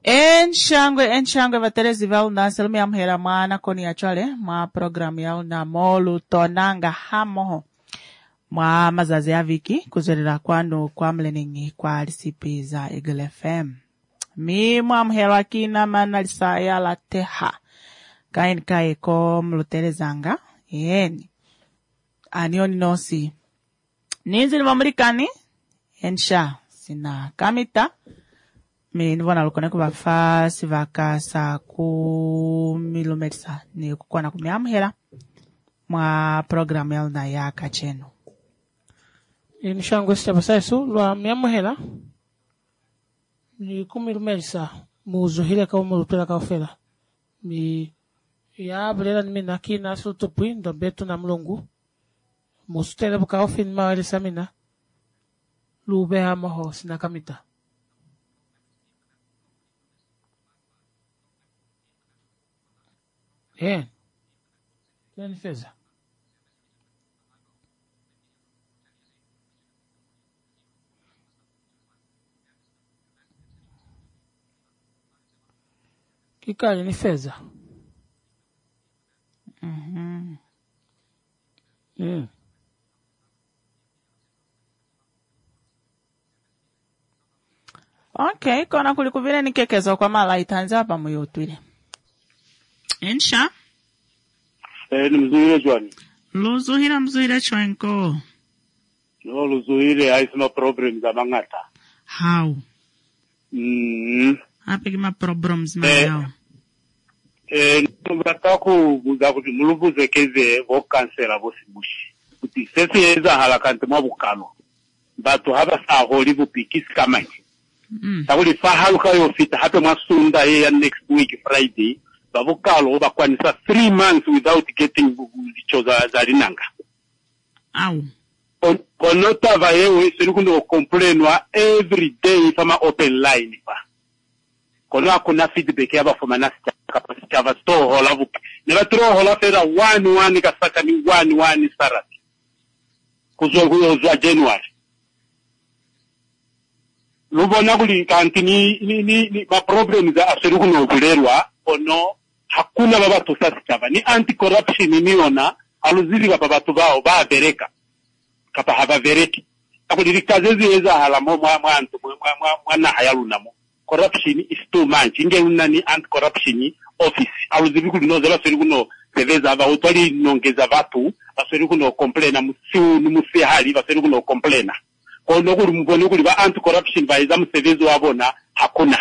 Enshangwe vatelezi vau na selumi ya mhera mwana koni ya chwale mwa programu yao na molu tonanga hamoho mwa mazazi ya viki kuzerera kwano kwa mleningi kwa lisipi za Eagle FM. Mi mwa mhera kina manalisa ya la teha kaini kaeko mlutelezanga yeni anioni nosi nizili mamurikani ensha sina kamita mi nivona lukone kuba fasi vaka sa kumilometisa ni kukwana kumiamhera mwa programu ya na ya kachenu. Inshangwe steba saisu lwa miamhera ni kumilometisa muzuhile ka umulutela ka ofela mi ya blela ni mina kina sutupui ndo betu na mlungu musutele buka ofin mawele samina lube hamaho sina kamita. Ni feza. Kikali ni feza. Okay, kona kulikuvile nikekezo kwa mala itanza hapa muyotwile. Ensha? Ni mzuhire chwani. Mzuhire chwenko. No, luzuhire haisima problem za mangata. How? Hape kima problems mayao. Mbataku buzakuti mulubuze keze vo kansela vo sibushi. Kuti sesi yeza halakante mwabukano. Batu haba saa holi vupikisi kama hichi. Takuli fahaluka yofita hape mwasunda ya next week Friday. Bavukalo bakwanisa 3 months without getting licho za linanga. Au. Konota vayewe serikundo complainwa every day fama open line pa. Kono akuna feedback yaba fama nasi kapasiti ava store hola vuki. Neva tro hola fera 1-1 kasaka ni 1-1 sarati. Kuzwa January. Lubona kuli kantini ni ma problems za serikundo kulerwa ono hakuna baba tusasi chaba ni anti-corruption niona aluzili kapa batu bao ba bereka kapa haba vereki akuli kazezi eza halamo mwana hayalunamo corruption is too much inge unani anti-corruption office aluzili kuli nozela seri kuno seveza aba utwali nongeza batu baseri kuno complaina musi hali baseri kuno complaina kono kuli mboni kuli ba anti-corruption ba eza musevezo wabona hakuna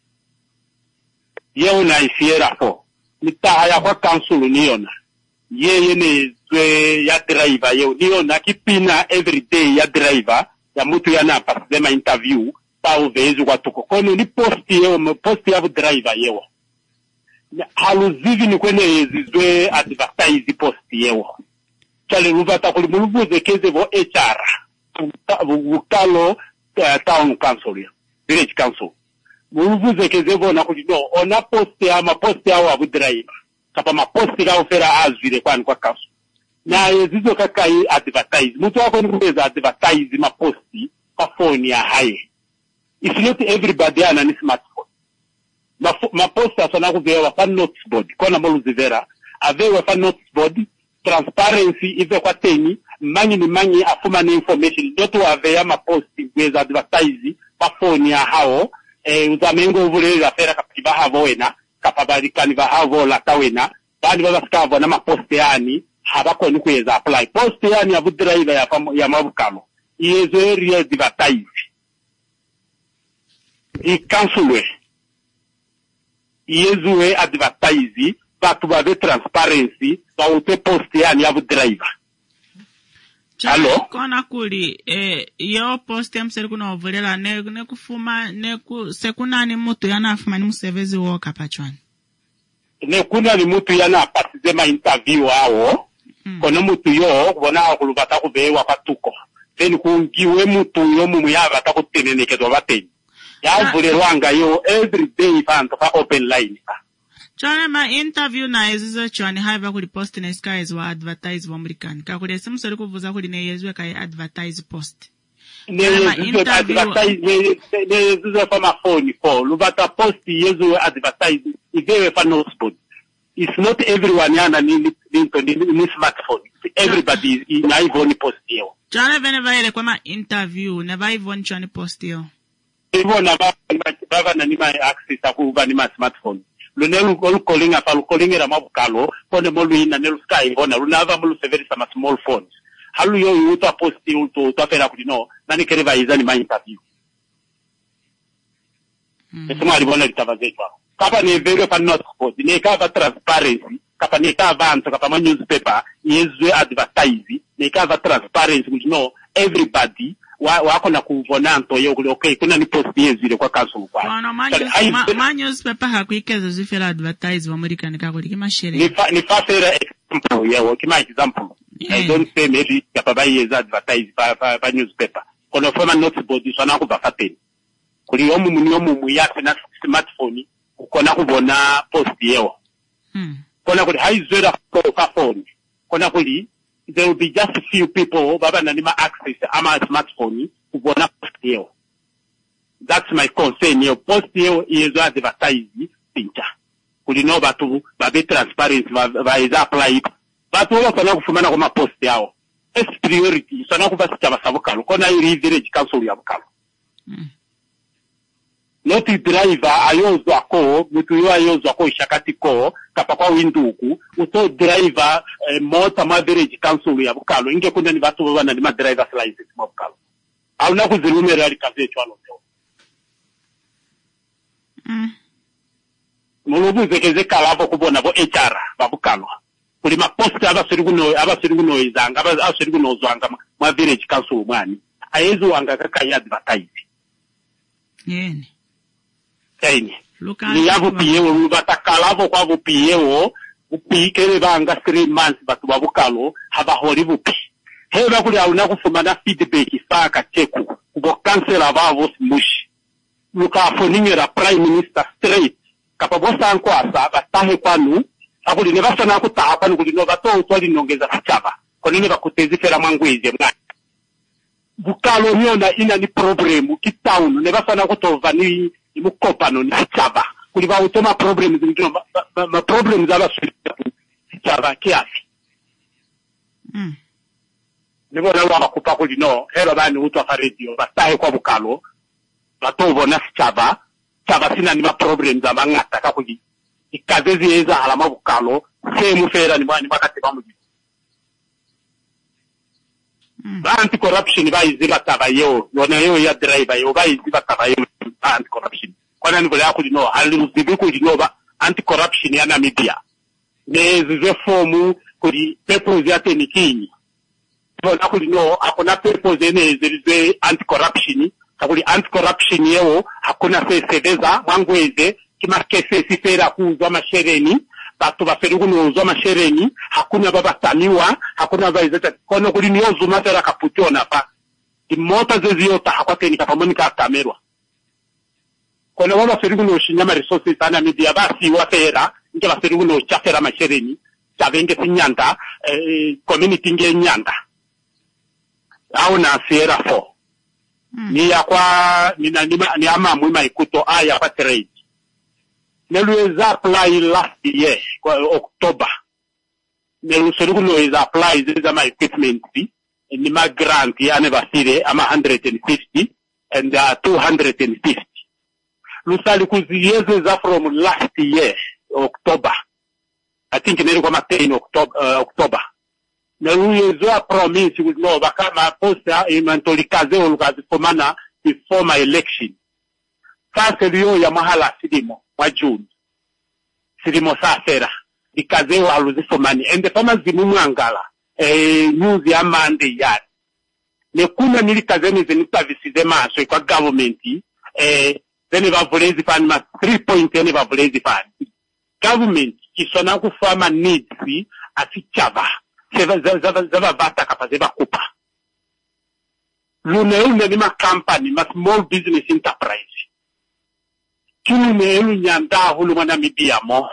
yeo na isiera fo mitaha ya kwa kansulu niona yeye nezwe ya driver yeo niona kipina everyday ya driver ya mutu ya napa sema interview pa uvezu kwa tuko kono ni posti ya driver yeo haluzivi ni kwene yezizwe advertise posti yeo chale ruvata kuli muluvuze keze vo HR vukalo town council ya village council muluvuze kezevo na kuti no ona posti ya wa driver kapa maposti la ofera azvire kwani kwa kaso na yezizo kakai advertise mutu wako ni kuweza advertise maposti kwa phone ya haye. It's not everybody ana ni smartphone maposti asana kuvewa fa notice board kona moluzivera avewa fa notice board transparency ive kwa teni manyi afuma ni information doto aveya maposti kuweza advertise kwa phone ya hao uzamengo uvulele fera kapiba havo wena kapabarikani va havo la tawena bani baba skavo na maposte yani habako ni kuweza apply poste yani ya driver ya mabukalo iyezo area advertise i cancel iyezo advertise batu bave transparency ba ute poste yani ya driver. Hello? Kona kuli, yo posti ya mseri kuna ovulela, ne kufuma, sekuna ni mutu yana afuma ni musevezi woka pachwani. Ne kuna ni mutu yana apatizema interview hao, kono mutu yo, wana wakulubata kubewa patuko. Teni kungiwe mutu yo mumuyaba taku tenenekezo bateni. Ya ovulelwanga yo, every day fanto fa open line. Chone ma interview na ezizo chone haiva kuli post na iska ezo wa advertise wa Amerikani. Kakuli esimu sori kuvuza kuli na yezwe kai advertise post. ne fama phone for lubata post yezo advertise ivewe fa no spot. It's not everyone yana ni smartphone. Everybody in iPhone post yo. Jana veneva ile kwa interview na iPhone chani post yo. Hivyo na baba na nima access akuba nima smartphone. Lunelu calling apa calling era mabukalo pone molu ina nelu sky bona lunava molu severi sama small phones. Halu yo yuto post yuto tafera kudino nani kereva izani ma interview. Esema alibona litavazetwa. Kapa ni vero pa not spot ni kava transparency kapa ni kava anto kapa ma newspaper yezwe advertise ni kava transparency kudino everybody wako na kuvona anto yo kule okay kuna ni post yezile kwa council kwa ma newspaper hakuikeza zifela advertise wa American kako dikima shere ni fasera example yeah kima example I don't say maybe kapa yeza advertise pa newspaper kono forma not body so na ku bafateni kuli omu munyomu yake na smartphone ukona kubona post yeo kona kuli haizera kwa phone kona kuli there will be just a few people baba na nima access ama smartphone kubona post yeo. That's my concern. Your post yeo is advertise pincha kuli no batu babe transparent ba is apply batu wakona kufumana kwa post yao es priority sana kubasa basabukalo kona iri village council ya bukalo Noti driver ayozo ako, mutu yo ayozo ako ishakati ko, kapa kwa winduku, uto driver mota ma village council ya bukalo, inge kunda ni batu wana ni ma driver's license ma bukalo. Hauna kuzilume reali kazi chwalo leo. Mulubu zekeze kalavo kubona bo HR ba bukalo. Kuli ma post aba siriguno izanga, aba siriguno zwanga ma village council mwani. Ayezo wanga kaka ya advertise. Yeni. Ni yabu piyewo batakalavo kwa bupiyewo upikere banga 3 months batu babukalo haba hori bupi heba kuli auna kufumana feedback saka cheku kubo cancel abavo mushi luka foningera prime minister straight kapabosa anko asa batahe kwanu akuli ne basana kutaha kwanu kuli no bato twali nongeza kuchaba konene bakutezifera mangweze mwana bukalo niona ina ni problem kitown ne basana kutova ni imukopano ni chaba kuli ba utoma problems ngino ma problems aba chaba kiasi nibo na bakupa kuli no hero bani utwa fa radio batahe kwa bukalo batovo na chaba sina ni ma problems aba ngata ka kuli ikazezi eza alama bukalo semu fera ni bani bakati bamuji anti corruption ba iziba tabayo yona yo ya driver yo ba iziba tabayo anti corruption kwana nibole akuli no alimuzibi kuli no ba anti corruption ya Namibia ne zize formu kuli purpose ya tenikini bona kuli no akona purpose ne zize anti corruption kuli anti corruption yeo hakuna sesebeza mwangweze kima kese sifera kuzwa mashereni batu baferuguno uzwa mashereni hakuna baba tamiwa hakuna baizeta kono kuli nyozu matera kaputona pa imota zeziyota hakwateni kapamonika kamerwa kono baba feruguno shinyama resources ana media basi watera nje baferuguno chafera mashereni chavenge sinyanda community nge nyanda au na fiera fo ni yakwa ni ama mwima ikuto aya pa trade Nelu apply last year, October. Nelu seruguno is apply this is my equipment fee. And my grant ya never see ama 150 and 250. Lusali kuziyeze za from last year, October. I think nelu kwa 10 October. Nelu yezo promise with no bakama posta imantolikaze olukazi komana before my election. Sasa liyo ya mahala sidimo. June silimo safera ikazewa aluzifomani and the farmers zimumwangala news ya Monday yard ne kuna nilikazeni zeni services emaso kwa government zeni bavulezi fan ma 3 point zeni bavulezi fan government kisona ku farmer needs asichaba zava bata kapaze bakupa lune ni ma company ma small business enterprise kini elu nyanda hulu mwana Namibia mo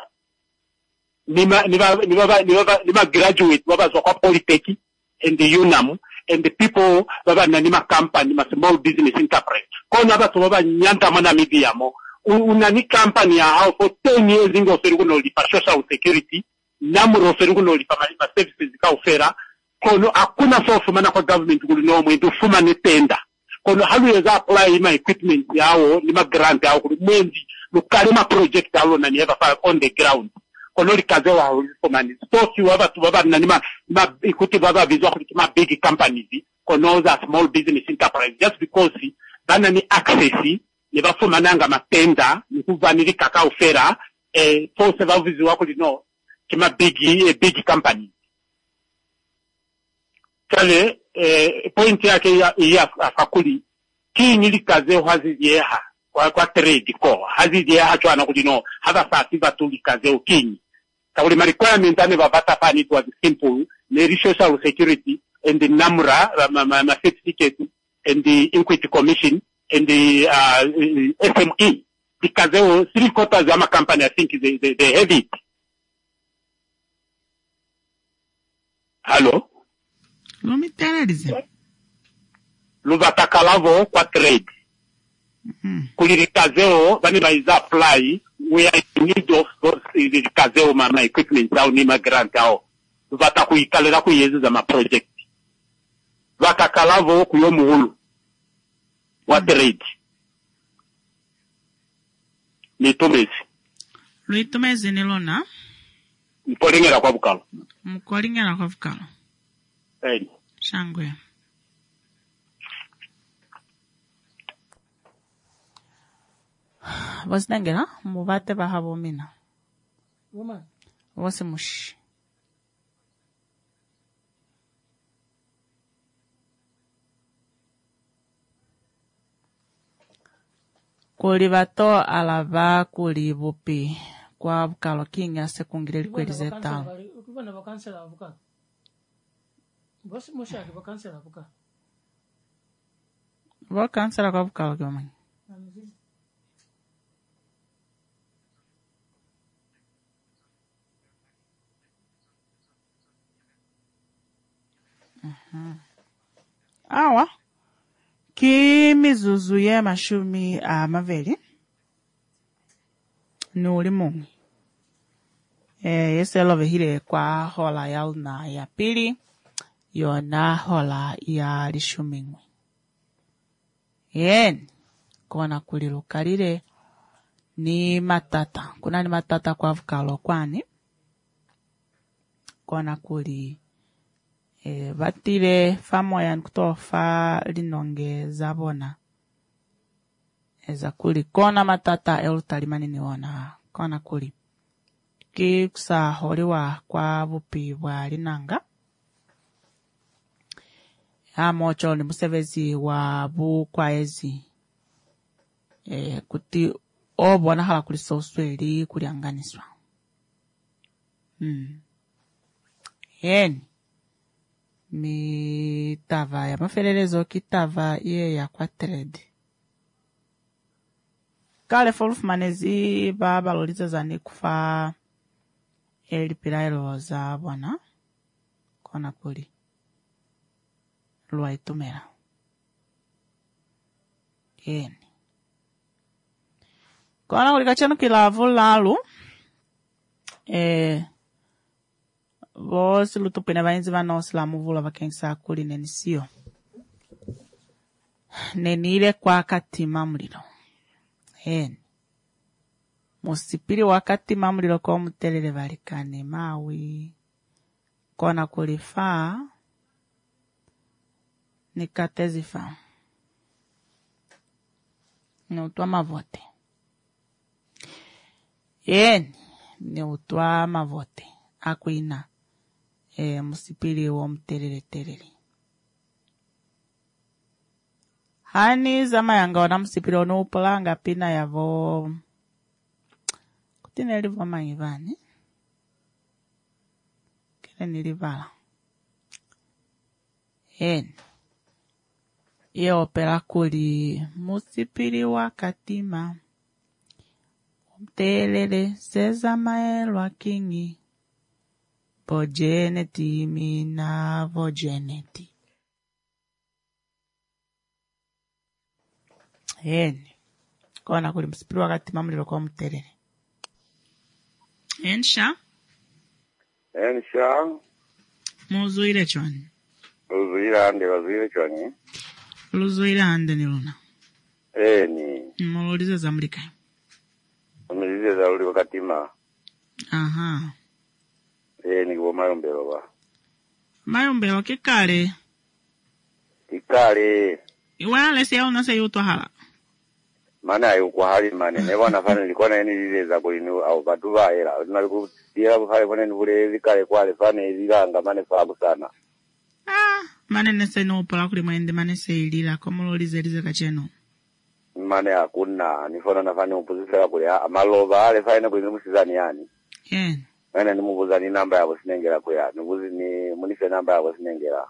nima graduate waba zokwa polytechnic and the UNAM and the people baba nanima company ma small business enterprise kono abatu baba nyanta mana media mo unani company ya how for 10 years ingo ferugo lipa social security namuro ferugo lipa malipa services ka ofera kono akuna sofu mana kwa government kulino mwendu fuma ne tender kono halu yeza apply my equipment yawo ni ma grant yawo kumenzi lukale ma project yawo na nieva on the ground kono likaze wa fumani so si waba tu baba nanima ma ikuti baba vizwa kulima big companies kono za small business enterprise just because bana ni access ne bafumananga matenda ni kuvaniri kaka ofera force bavuzi wako lino kima big company kale point yake ya afakuli kinyi kaze haziyeha kwa trade ko haziyeha chwana kulino hava fasi batuli kaze ukinyi kawuli requirement ane babata pani to simple ne social security and the namra ma certificate and the equity commission and the SME because 3/4 of my company I think they have it. Hello. Lumi teredize. Luvatakalavo kwa trade. Kulirikazeo bani baiza apply where I need of those irikazeo my equipment au ni ma grant au. Luvatakuikalera kuyezi za ma project. Vatakalavo kuyo muhulu. Wa trade. Luitumezi nilona. Mkolingera kwa bukalo. Mkolingera kwa bukalo. Hey. Shangwe. Wasnengera mubate bahabo mina. Woman. Wase mushi. Kuli bato alava kuli bupi kwa bukalo kinga sekungireli kwelize talo. Ukubona bakansela avuka. Bosi mushaki bakansela avuka. Bakansela kwa bukalo kama. Awa. Kimizuzu ye mashumi amaveli nuli mungi yeselo vehile kwa hola yauna ya pili yona hola ya lishumingwe kona kulilukalile ni matata kuna ni matata kwa vukalo kwani kona kuli batile famoya nkutofa linonge zabona eza kuli kona matata elutalimani niona kona kuli kikusa holiwa kwa bupi bwa linanga mocho ni musevezi wa kwa ezi kuti obona hala kuli sosweli kulianganiswa mitava ya mafelelezo kitava ye ya kwa trade kale folufmanezi babaloliza zani kufa elipirailo za bwana kona kuli lwaitumera kona kuli kachano kilavu lalu vosi lutupina vaenzi vanosila muvula vakengisa kuli nenisio nenile kwa katima mulilo musipili wa katima mulilo kwa mutelele valikane mawi kona kulifaa nikatezifa ni utwa mavote ni utwa mavote akuina musipili wa mtelele hani zama yanga wana musipili ono upolanga pina yavo kutine livo maivani kile nilivala ye opera kuli musipili wa katima mtelele seza maelwa kingi Vojeneti mina vojeneti. Yeni. Kona kuli msipiri wakati mamulilo kwa mterere. Ensha? Muzuire chwani. Luzuire ande ni luna. Mululize za mlika. Mululize za uli wakatima. Aha. Ni kwa mayombelo ba. Mayombelo kikale. Iwale siya unase yuto hala. Mana yuko hali mane. Newa nafana nilikuwa na yeni za kulinu au batuwa hela. Naliku tira buhari wane nubule zikale kwa alifane zilanga mane fabu sana. Mane nese no pola kuli maende mane se ilila komululize lize kacheno. Mane hakuna nifona nafani upuzisa kuli amaloba alifane kulinu musizani yani. Mane nimubuza ni namba yabo sinengela kuya. Nibuzi ni munise namba yabo sinengela.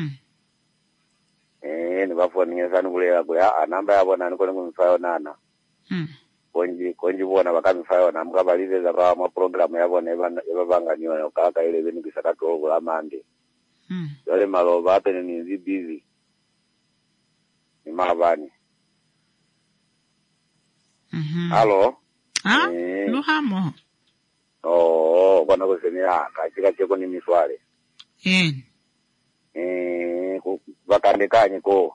Ni bafua ningesani kulela kuya. Namba yabo na niko ningu mifayo nana. Konji buona baka mifayo na mkabalize za kwa programu yabo na ebabanga niyo ukaka ile bini kisakatu ogu la mandi. Yole maloba hape ni nizi busy. Ni mabani. Halo? Luhamo. Kwa nako senea, kachika cheko ni miswale. Bakandekanye ko.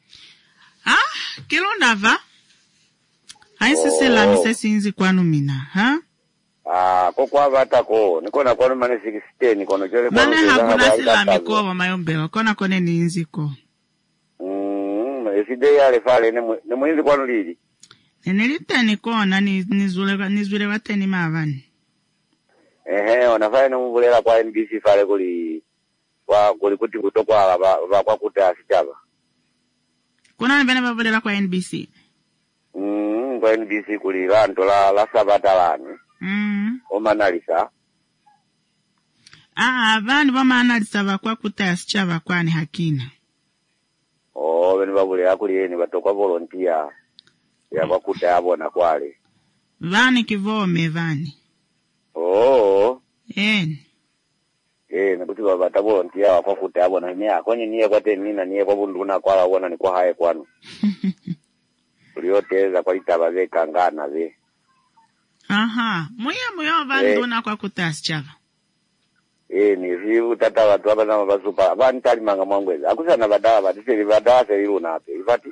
Kilo nava? Haisi la misesi inzi kwanu mina, Kwa vata ko. Nikona kwanu mane 16, nikono chole kwanu. Mane hakuna sila mikoa wa mayombelo, kona kone ni inzi ko. Eside ya lefale, nemu inzi kwanu lili? Nilita nikona, nizule wateni mavani. Wanafanya numuvulela kwa NBC fale kuli kuti kutokwa kwa kuta asichaba. Kuna nibene bavulela kwa NBC? Kwa NBC kuli ranto la sabata lani. Omanalisa. Vani wama analisa wakwa kuta asichaba kwa ni hakina. Beni bavulela kuli yeni batokwa volunteer. Ya kwa kuta yabo na kwale. Vani kivome vani. Nakuti bata volunteer wa kwa kuta yabo na mea. Kwenye niye kwa tenina niye kwa bunduna kwa wana ni kwa hae kwanu. Ulioteza kwa itaba ze kangana ze. Muyo vani duna kwa kuta asichaba. Ni vivu tata watu hapa na mabasupa. Vani tali manga mwangweza. Akusana badawa batiseri badawa seriru na hape. Ifati?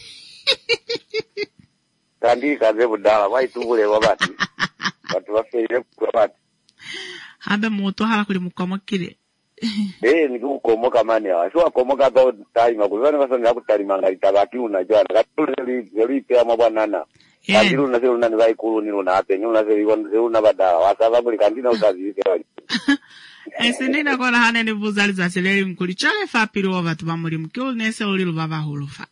Tandi kaze budala waitubule wabati. Watu wafeile wabati. Habe moto hala kuli mukomo kile. Niku komoka mani ya. Shua komoka kao talima. Kuzani wasani haku talima nga itabaki unajua. Katuli zeli pia mwabanana. Kandiru na zelu nani vaikulu nilu na hape. Nilu na zelu na badala. Wasababu li kandina usazi. Nina kona hane ni buzali za seleri mkuli. Chale fa pili wabatu bamuli mkiulu nese ulilu baba hulufa.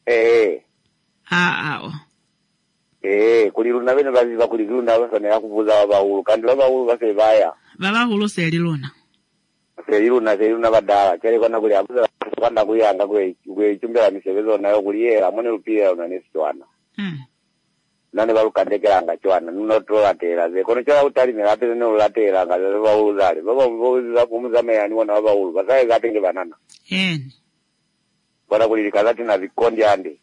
Kuliruna bene baziva kuliruna wasane yakuvuza wabahulu kandi wabahulu base baya babahulu seliruna badala kere kona kuli abuza kwanda kuyanga kwe chumbela misebezo nayo kuliyera mone lupira unanesitwana nane balukandekera chwana nunotola tera ze kono chala utali merape ne ulatera nga wabahulu zale baba kumuza meyani wana wabahulu basaye gatenge banana kona kulirikazati na vikondi ande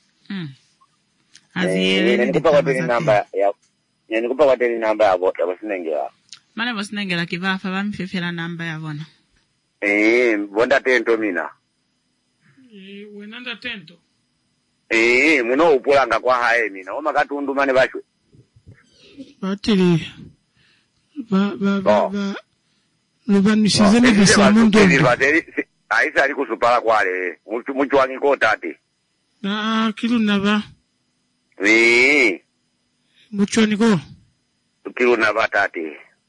nikupa kwa teni namba ya bota wasinengela. Mane wasinengela kivafa wamifefela namba ya vona. Bonda tento mina. Wenanda tento. Muno upulanga kwa hae mina. Oma katundu mane bashwe. Batili. Lubanishizeni bisa mundu. Aisa alikusupala kwa ale. Muchu wangiko tati. Kilu naba. Mucho niko. Kilu naba tati.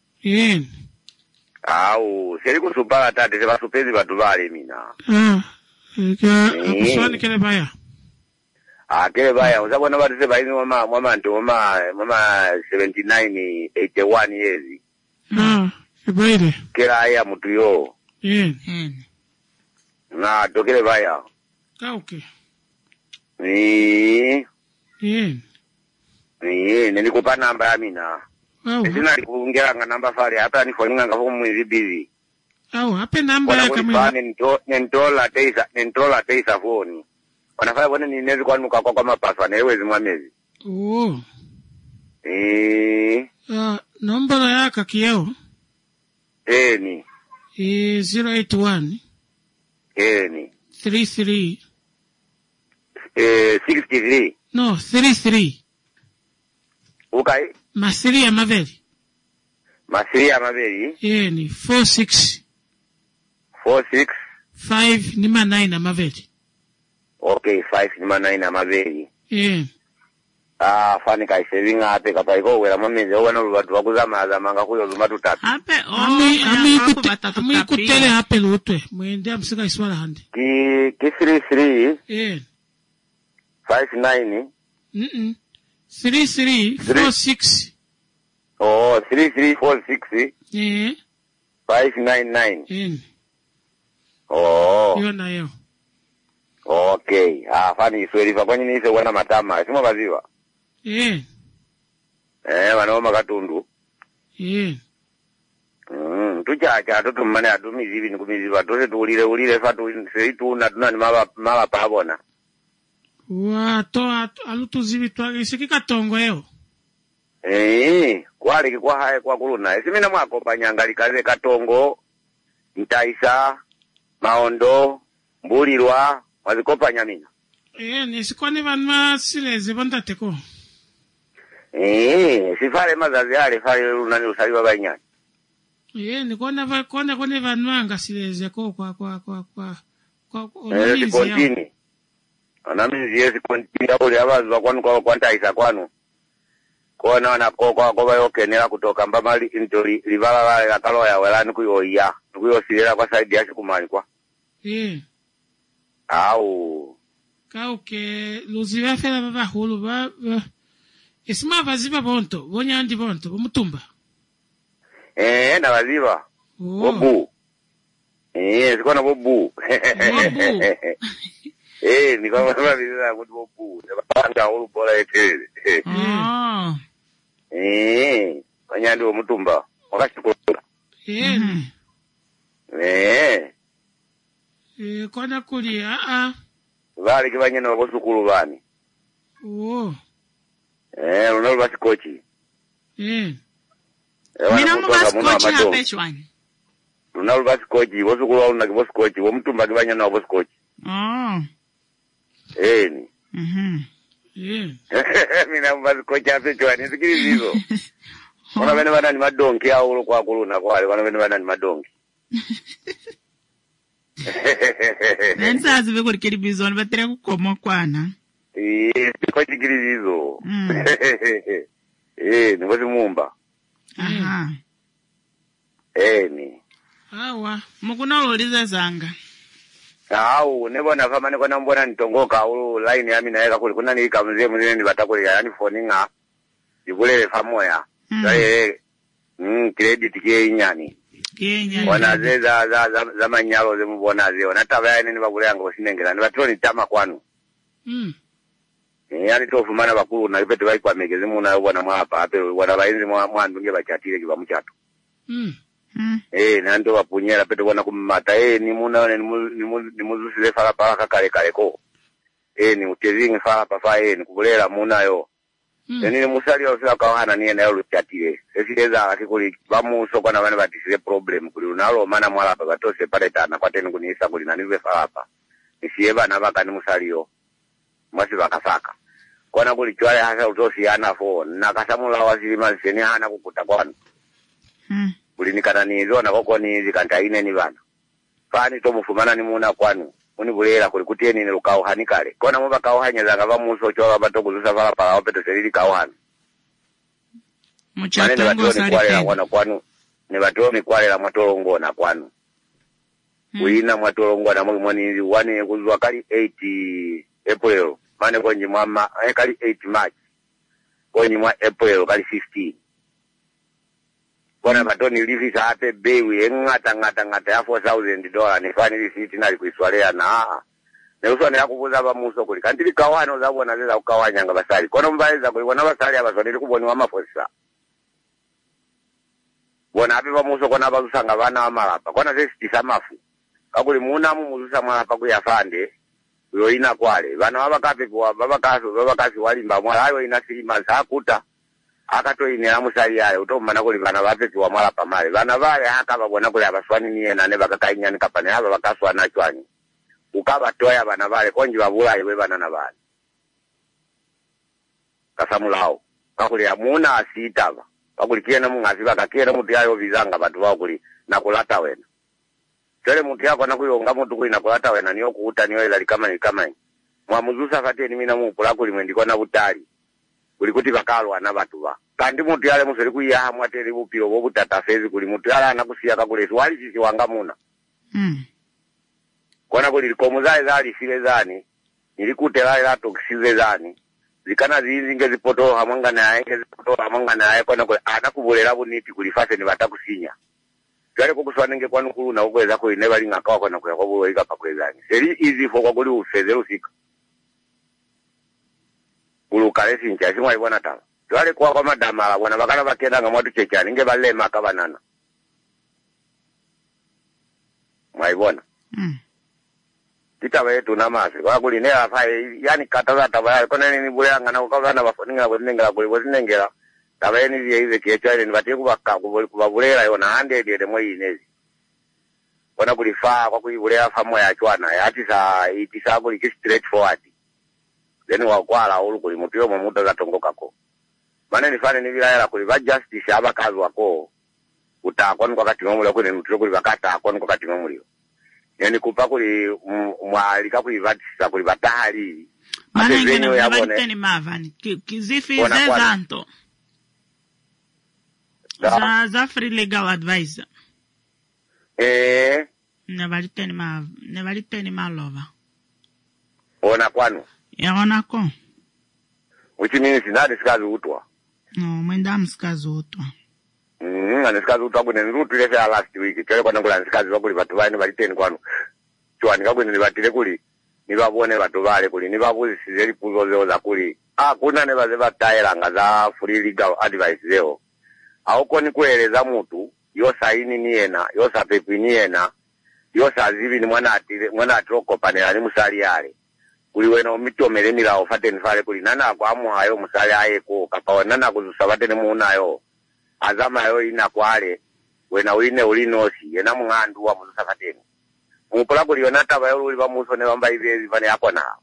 Seri kusupala tati. Seba supezi batu vale mina. Akuswani kele baya. Kele baya. Usabu wana batu seba hizi mama 79, 81 years. Kebaile. Kela haya mutu yo. Tokele baya. Kauke. Nilikupa namba ya mina. Sina likuongea nga namba fali. Hata nifoninga nga fuku mwezi busy. Hape namba ya kama. Nentola teisa phone. wanafanya bwana ni nezi kwanu kwa mapaswa na ewezi mwamezi. Nombolo yaka kiyo. Ni. 081. Ni. 33. 63. No, 33. Okay. Masiri ya maveri. Ni 46. 5 nima 9 maveri. Okay, 5 nima 9 maveri. Fani kai saving ape kapaiko wera mamezi wana lubatu wakuzama manga kuyo lumatu tatu. Ape ami kutele ape lutwe. Mwende amsika iswala handi. Ki 33. 59. 3346. 3346. 599. Yona yo. Okay. Fani isweli kwenye nise wana matama. Sima baziwa. Wanoma katundu. Tuchacha tutumane atumizivi nikumiziva tose tuulile fatu seitu natuna ni mala pabona. Alutu zivi tuwa isikika tongo eo. Kwali kikwa hae kwa kuluna. Isimina mwako panyangali kaze katongo, mtaisa, maondo, mbulirwa, wazikopa nyamina. Nisikoni vanma silezi vanda teko. Sifale mazazi hale fale lunani usaliwa banyani. Nikona vanma nga silezi ko kwa kontini. Anamizi yesi kontini uli abazu wakwanu kwa ntaisa kwanu. Kona wana kwa yoke nila kutoka mbamali into livala wale la kalo ya welani kuyo iya. Kuyo silela kwa saidi yashi kumani kwa. Au. Kauke luziwa fela baba hulu isima vaziva bonto, bonyandi bonto, bomutumba. Na vaziva. Bobu. Sikona bobu. Nikwa vaziva kuti bobu. Nepanga hulu bola etele. Bonyandi bomutumba. Wakashikula. Kona kuli, Vale kibanyana wakosukulu vani. Unalu basi kochi. Mina mbasi kochi hape chwani. Unalu basi kochi, wasukulu wa unaki basi kochi, wamutumba kibanyana wakos kochi. Ni. Mina mbasi kochi hape chwani, sikiri zizo. Wana vene vana ni madonki ya ulu kwa kuluna kwa wale, wana vene vana ni madonki. Nensazi veko rikiri bizoni vatere kukoma kwana. Kwa chikiri zizo. Ngozi mumba. Ni. Awa, mukuna uliza zanga. Nebo na fama niko nambona nitongoka ulu line yami na eka kuli. Kuna ni ikamzie mwine ni batakuli ya yani phone nga. Yugulele famoya. Credit kie inyani. Wanaze za manyalo ze mbonaze. Wanataba ya nini bagule yangu wasinengela. Ni batoni tama kwanu. Yani tofu mana bakulu na ipete bali kwa megeze muna wana mwapa ape wana bainzi mwandu nge bachatile kiba mchato. Nando wapunyela pete wana kumata ni muna ni muzusile fala pala kale ko. Ni utezingi fala pa ni kubulela muna yo. Ni musali osila kawana ni na yo chatile. Esileza akikuli bamuso kwa na bana batisile problem kuli unalo mana mwala pa batose pale tana kwa tenu kunisa kuli na niwe fala pa. Nisieba na baka ni musali yo. Mwasi bakasaka. Kona kuli chwale hasa utosi yana phone. Nakasamula wasili seni hana kukuta kwanu. Kuli nikana nizo na koko nizi kantaine ni vana. Fani to mufumana ni muna kwanu. Uni bulela kuli kutie ni lukao hanikale. Kona mba kao hanya zanga vamuso chowa bato kuzusa vala pala wapeto serili kao hanu. Mchatongo sari kwanu. Ni batuo mikwale la mwatolongo na kwanu. Uina mwatolongo na mwani wani kuzua kali 8 April. Mane kwenye mwa kali 8 March. Kwenye mwa April kali 15. Kona batoni lifi sa hape bewi ngata ya $4,000 nifani lisiti na likuiswalea na neuswane ya kufuza ba muso kuli kantili kawano za wana zeza ukawanya nga basali kono mbaiza kuli wana basali ya baswani likuboni wa mafosa wana hapi ba muso kona bazusanga wana wa malapa kona zesi tisa mafu kakuli muna mu muzusa malapa kuyafande uyo ina kwale bana babakazi walimba mwala ayo ina silima zakuta akatoinera musali yayo utomana kuli bana bapekiwa mwala pamale bana bale akababona kuli abaswani niye nane bakakainyani kapane aba bakaswana chwani ukabatoya bana bale konji babulaye we bana nabane kasamulao kakuli amuna asitaba kakuli kiena mungazi bakakera mutu yayo bizanga batu bakuli nakulata wena tele mutu yako nakuyonga mutu kuli nakulata wena niyo kuuta niyo ila kama mwamuzusa fateni mina mupula kuli mwendiko na butali kuli kuti bakalwa na batu ba kandi mutu yale musori kuyaha mwateri bupiro bobutata fezi kuli mutu yale anakusiya kakuli swali sisi wanga muna kona kuli komuzae zali sile zani nilikutela ila toksize zani zikana zinge zipoto hamanga naye kona kuli anakubulera buniti kuli fase ni batakusinya twale kukuswanenge kwanu kuluna ukweza kuli nebalinga kawa kona kuli kwabulo ika pakwezani seri easy for kwa kuli ufeze usika ulukale sincha simwa ibona tala twale kwa madamala wana bakana bakenda ngamwatu chechani nge balema kabanana mwaibona titawe yetu namasi kwa kuli nela faye yani kataza tabaya kona nini bulanga na ukabana bafoninga kwenengela kuli bozinengela tabaye ni ziye kiechale ni batiye kubabulera yona 100 ede mwe inezi kona kuli fa kwa kuibulera famo ya chwana yati sa itisa kuli straight forward then wakwala ulu kuli mutiyo mumuta zatongoka ko maneni fane ni vilaya kuli ba justice abakazi wako utakoni kwa kati mamuli kuli mutiyo kuli bakata akoni kwa kati mamuli yani kupa kuli mwalika kuli vatisa kuli batahali manenge na valiteni mavani kizifi zezanto za free legal advisor ne valiteni malova ona kwanu yaona ko which means nani sikazi utwa no mwenda msikazi utwa anisikazi utwa kune nrutu ile ya last week kile kwa ngula sikazi wakuli batu bane baliteni kwanu chwani kabune nibatile kuli nibabone batu bale kuli nibabuzi sizeli puzo zeo za kuli kuna ne baze batairanga za free legal advice zeo auko ni kueleza mutu yo saini niena yo sapepi niena yo sazibi ni mwana atroko panela ni musali yale kuli wena omitomere nila ofate nifale kuli nana kwa amu hayo musali ayeko kapawa nana kuzusabate ni muunayo azama yo ina kwale wena uline ulinosi yena mungandu wa muzusabate ni mupula kuli yonata bayo uli bamuso ne bamba ibezi vane yako na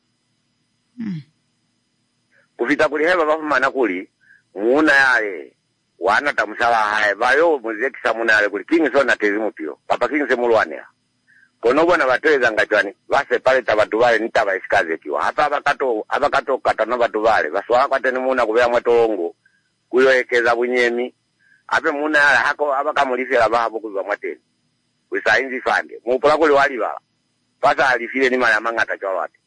kufita kuli heba bafumana kuli muuna yale wana tamusala hae bayo muzekisa muna yale kuli kingi sona tezimu pio papa kingi se mulwane kono bona batweza ngachwani base pale tabatu bale nitaba isikaze kiwa hapa abakato katana batu bale baswala kwatene muna kubya mwatongo kuyoekeza bunyemi ape muna yala hako abakamulifira bahabo kuzwa mwateni wisainzi fande mupula kuli waliba pasa alifile ni mala mangata chawati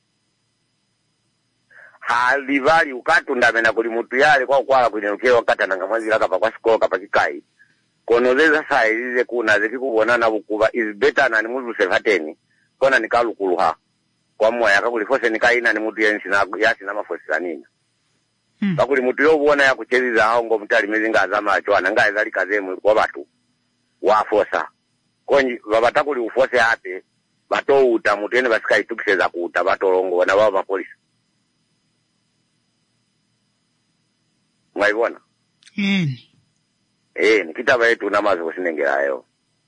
halivali ukatunda mena kuli mutu yale kwa kwala kunyelukeo wakata nangamwazi laka pa kwa sikolo kapa kikai kono zeza saa ilize kuna zeki kubona na bukuba is better na ni mutu sefateni kona nikalukuluha kwa mwa yaka kulifose nikaina ni mutu yensi na yasi na mafosi za nina bakuli mutu yo buona ya kuchezi za hongo mtali mezinga azama achwana nga ezali kazemu kwa batu wafosa konji babatakuli ufose hate bato uta mutu yene basika itukiseza kuuta bato longo wana baba polisi mwaibona nikitaba yetu namazi kusinengera ayo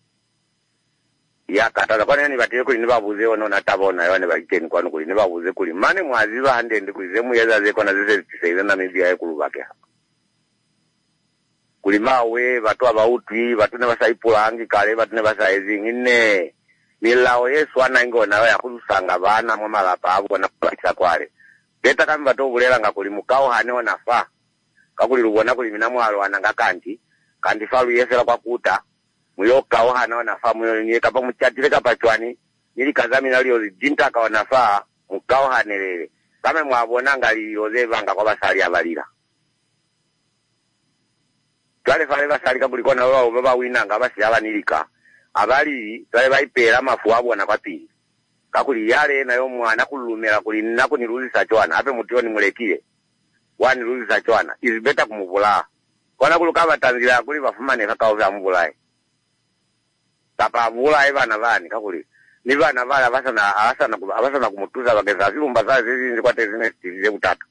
yakataza kwa nini batile kuli nibabuze ono natabona yone bakiteni kwanu kuli nibabuze kuli mane mwaziba hande ndi kuli zemu yeza zeko na zese tisaiza na mibia ye kulubake kuli mawe batu abautwi batu ne basaipula angi kale batu ne basaizi ngine milao Yesu ana ingona ya kuzusanga bana mwamala pabu na kulakisa kwale beta kami batu bulela nga kuli mukao hane onafa kakuli rubona kuli minamwalo ananga kandi falu yesela kwa kuta muyoka ohana wanafa muyo nye kapa mchatile kapa chwani nili kazami nalio jinta ka wanafa mukao hanelele kame mwabona ngali yoze vanga kwa basali abalira twale fale basali kabuliko na wao baba winanga basi abanilika abali twale baipera mafu abona papi kakuli yale na yo mwana kulumera kuli nako niruzisa chwana ape mutioni mulekile wani ruzisa chwana is better kumubula kona kulukaba tanzila kuli bafumane kakao vya mbulai tapa mbulai bana bani kakuli ni vana vala abasana kumutuza bageza zilumba zaze zinzi kwate zine kutatu.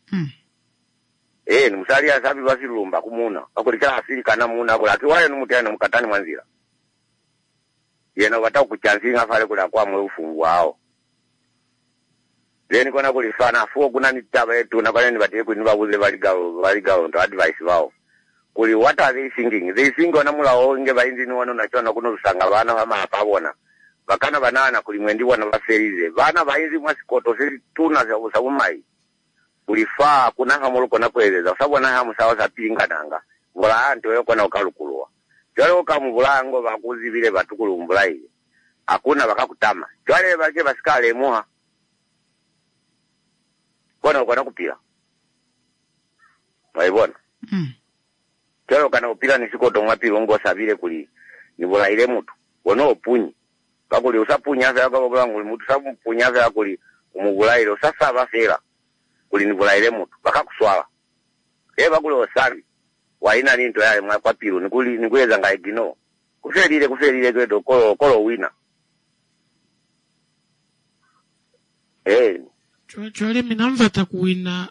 Ni musali ya sabi basilumba kumuna bakulikala asili kana muna kula kiwaye numutena mukatani mwanzira yena wata kuchanzinga fale kula kwa mwe ufungu wao leni kona kulifana fuo kuna nitaba yetu na kwani bateye kuniba buze baligawo ndo advice wao kuli what are they thinking wana mula onge bainzi ni wana nachona kuno rusanga bana bama hapabona bakana banana kuli mwendi wana baferize bana bainzi mwasikoto siri tuna za usabumai ulifaa kunanga muluko na kueleza sababu na hamu sawa za pinga nanga ngola anto yoko na ukalukulwa jwale okamubulango bakuzibire batukulu mbulayi hakuna bakakutama jwale baje basikale moha kona kupira waibona jwale kana upira nisikoto mwapiro ngo sabire kuli nibola ile mutu wono opunyi bakuli usapunya asa yakabulango mutu sabu punya asa yakuli umubulayi sasa bafera kuli nibulaile mutu bakakuswala bakuli osabi waina ninto yale mwa piro nikuleza nga igino kuferire kweto kolo wina chole mina mvata kuwina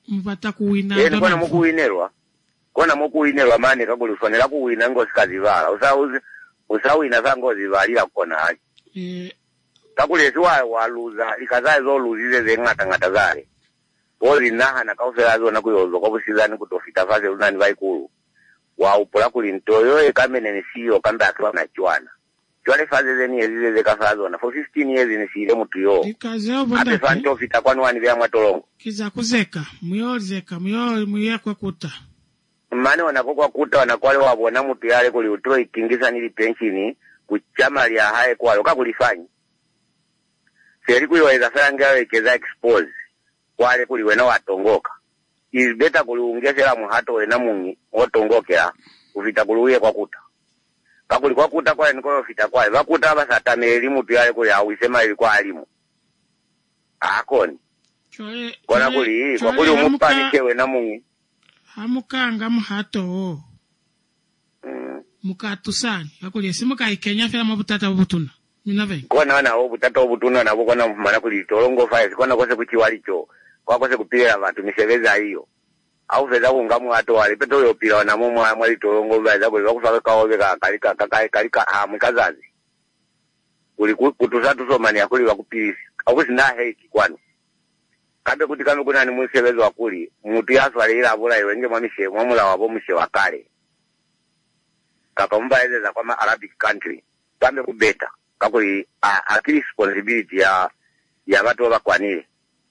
kona mukuwinerwa mane kakuli ufanira kuwina ngosi kazivala usawina za ngozi valila kona haji kakuli esiwaye waluza ikazaye zoluzize zengata zale Poli naha na kaufela zona kuyozo kwa busizani kutofita faze unani vaikulu. Wa upula kulintoyo kamene nisiyo kamba akiwa na chuana. Chuale faze zeni yezize zeka fazona. For 15 years nisile mutu yo. Ape fanto fita kwanu wani vya mwatolongo. Kiza kuzeka. Muyo kwa kuta. Mane wanakokwa kuta wanakwale wabona mutu yale kuli utoi kingisa nili penshini. Kuchama liya hae kwa loka kulifanyi. Seri kuiweza farangi yawe keza expose. Wale kuli wena watongoka. Is better kuli ungesela muhato wena mungi otongokela ufita kuluye kwa kuta. Kakuli kwa kuta kwa nikoyo fita kwa vakuta basatame elimu tuyale kuli awisema ilikuwa alimu. Akoni. Kona kuli kwa kuli umupanike wena mungi. Hamukanga muhato. Mukatusani. Kakuli esimuka ikenya fela mabutata wabutuna. Minave. Kona wana wabutata wabutuna na wakona mana kuli tolongo faya. Kona kose kuchiwalicho. Kwa kose kupira watu miseveza hiyo. Au feza kungamu watu wali peto yopira wana mumu wa mwali tolongo baza kuli wakufaka kawoveka kalika mwikazazi. Kuli kutusatu somani ya kuli wakupirisi. Akusi na heiki kwanu. Kabe kuti kame kuna ni mwiseveza wakuli. Mutu yasu wali ila abula iwenge mwamula wabo mwishe wakale. Kaka mbaeze za kwa Arabic country. Kame kubeta. Kakuli aki responsibility ya watu waba kwanile.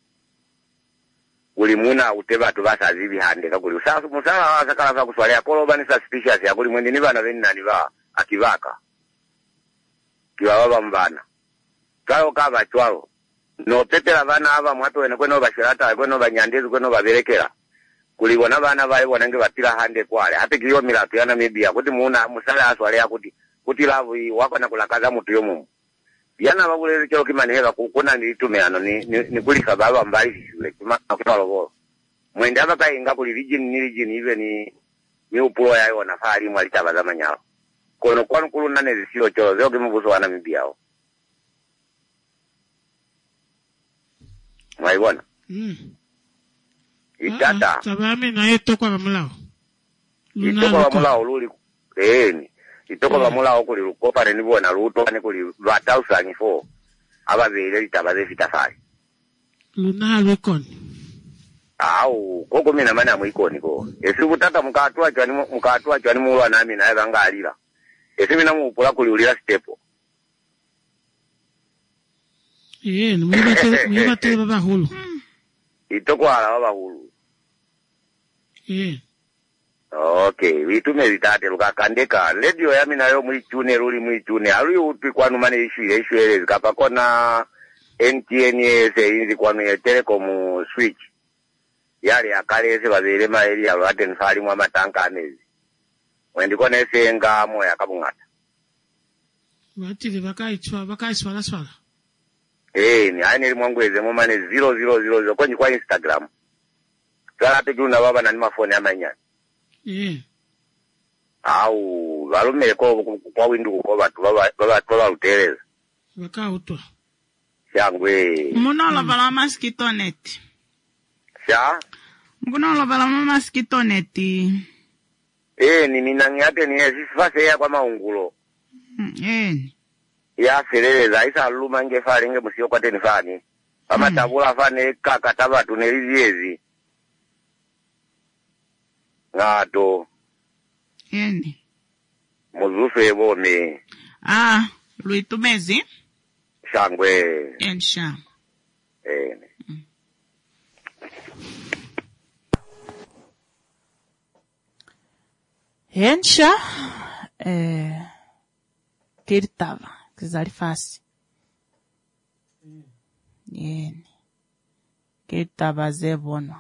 Kuli muna uteba watu basa zibi hande. Kakuli musala wasakala sa kuswalea kolo bani suspicious ya kuli mwendi niba na veni na niba akivaka. Kiwa waba mbana. Kao kaba chwalo. No petela vana hava mwatu wene kweno bashirata, kweno banyandezi, kweno baberekela. Kuli wana vana vae wanange batila hande kwale. Hati kiyo milatu ya Namibia. Kuti muna musala aswalea kuti lavu wako na kulakaza mutu yomu. Yana wabule chelo kimani heva kukuna nilitume ano ni kulika baba mbali shule. Kuna logo. Mwende hapa kai inga kuli region hive ni upulo ya yo nafari mwali tabaza manyao. Kono kwanu kulu nane zisio cholo. Zeo kimuguso wana Namibia ho. Mwaibona? Itata. Sabami na itoko wa mulao. Itoko wa mulao luli. Itoko wa mulao kuli lukopa renibuwa na luto. Kani kuli vatausa nifo. Aba vile itabaze fitafari. Luna wikoni. Au, koko mina mana mwikoni ko. Esi utata mkatua chwani mulwa nami na eva nga alila. Esi mina mupula kuli ulila stepo. Mwibatele baba hulu. Itoko wala baba hulu. Okay, vitume vitate lukakandeka. Radio yami na yo mwichune ruli mwichune. Alui utwi kwanu mane ishu elezi. Kapakona NTNS inzi kwanu ya Telecom switch. Yale akale ese wazele maeli ya wate nfali mwa matanka anezi. Wendiko nese nga moya kabungata. Watili baka iswala swala. Ni aine mwangueze mwamane 0000 kwenye kwa Instagram. Kala pekuna baba na nima phone ya manyani. Au, walume kwa windu kwa watu baba uteleza. Waka utwa. Shangwe. Munola bala mosquito net. Sha? Munola bala mosquito net. Ni minangate ni esifase ya kwa maungulo. Ya sereleza isa luma nge fari nge musio kwa teni fani. Ama tabula fani kaka tabatu neliziezi. Ngato. Muzufe bone. Luitumezi. Shangwe. Ensha. Ensha. Kirtava. Kizali fasi. Kirtava zebono.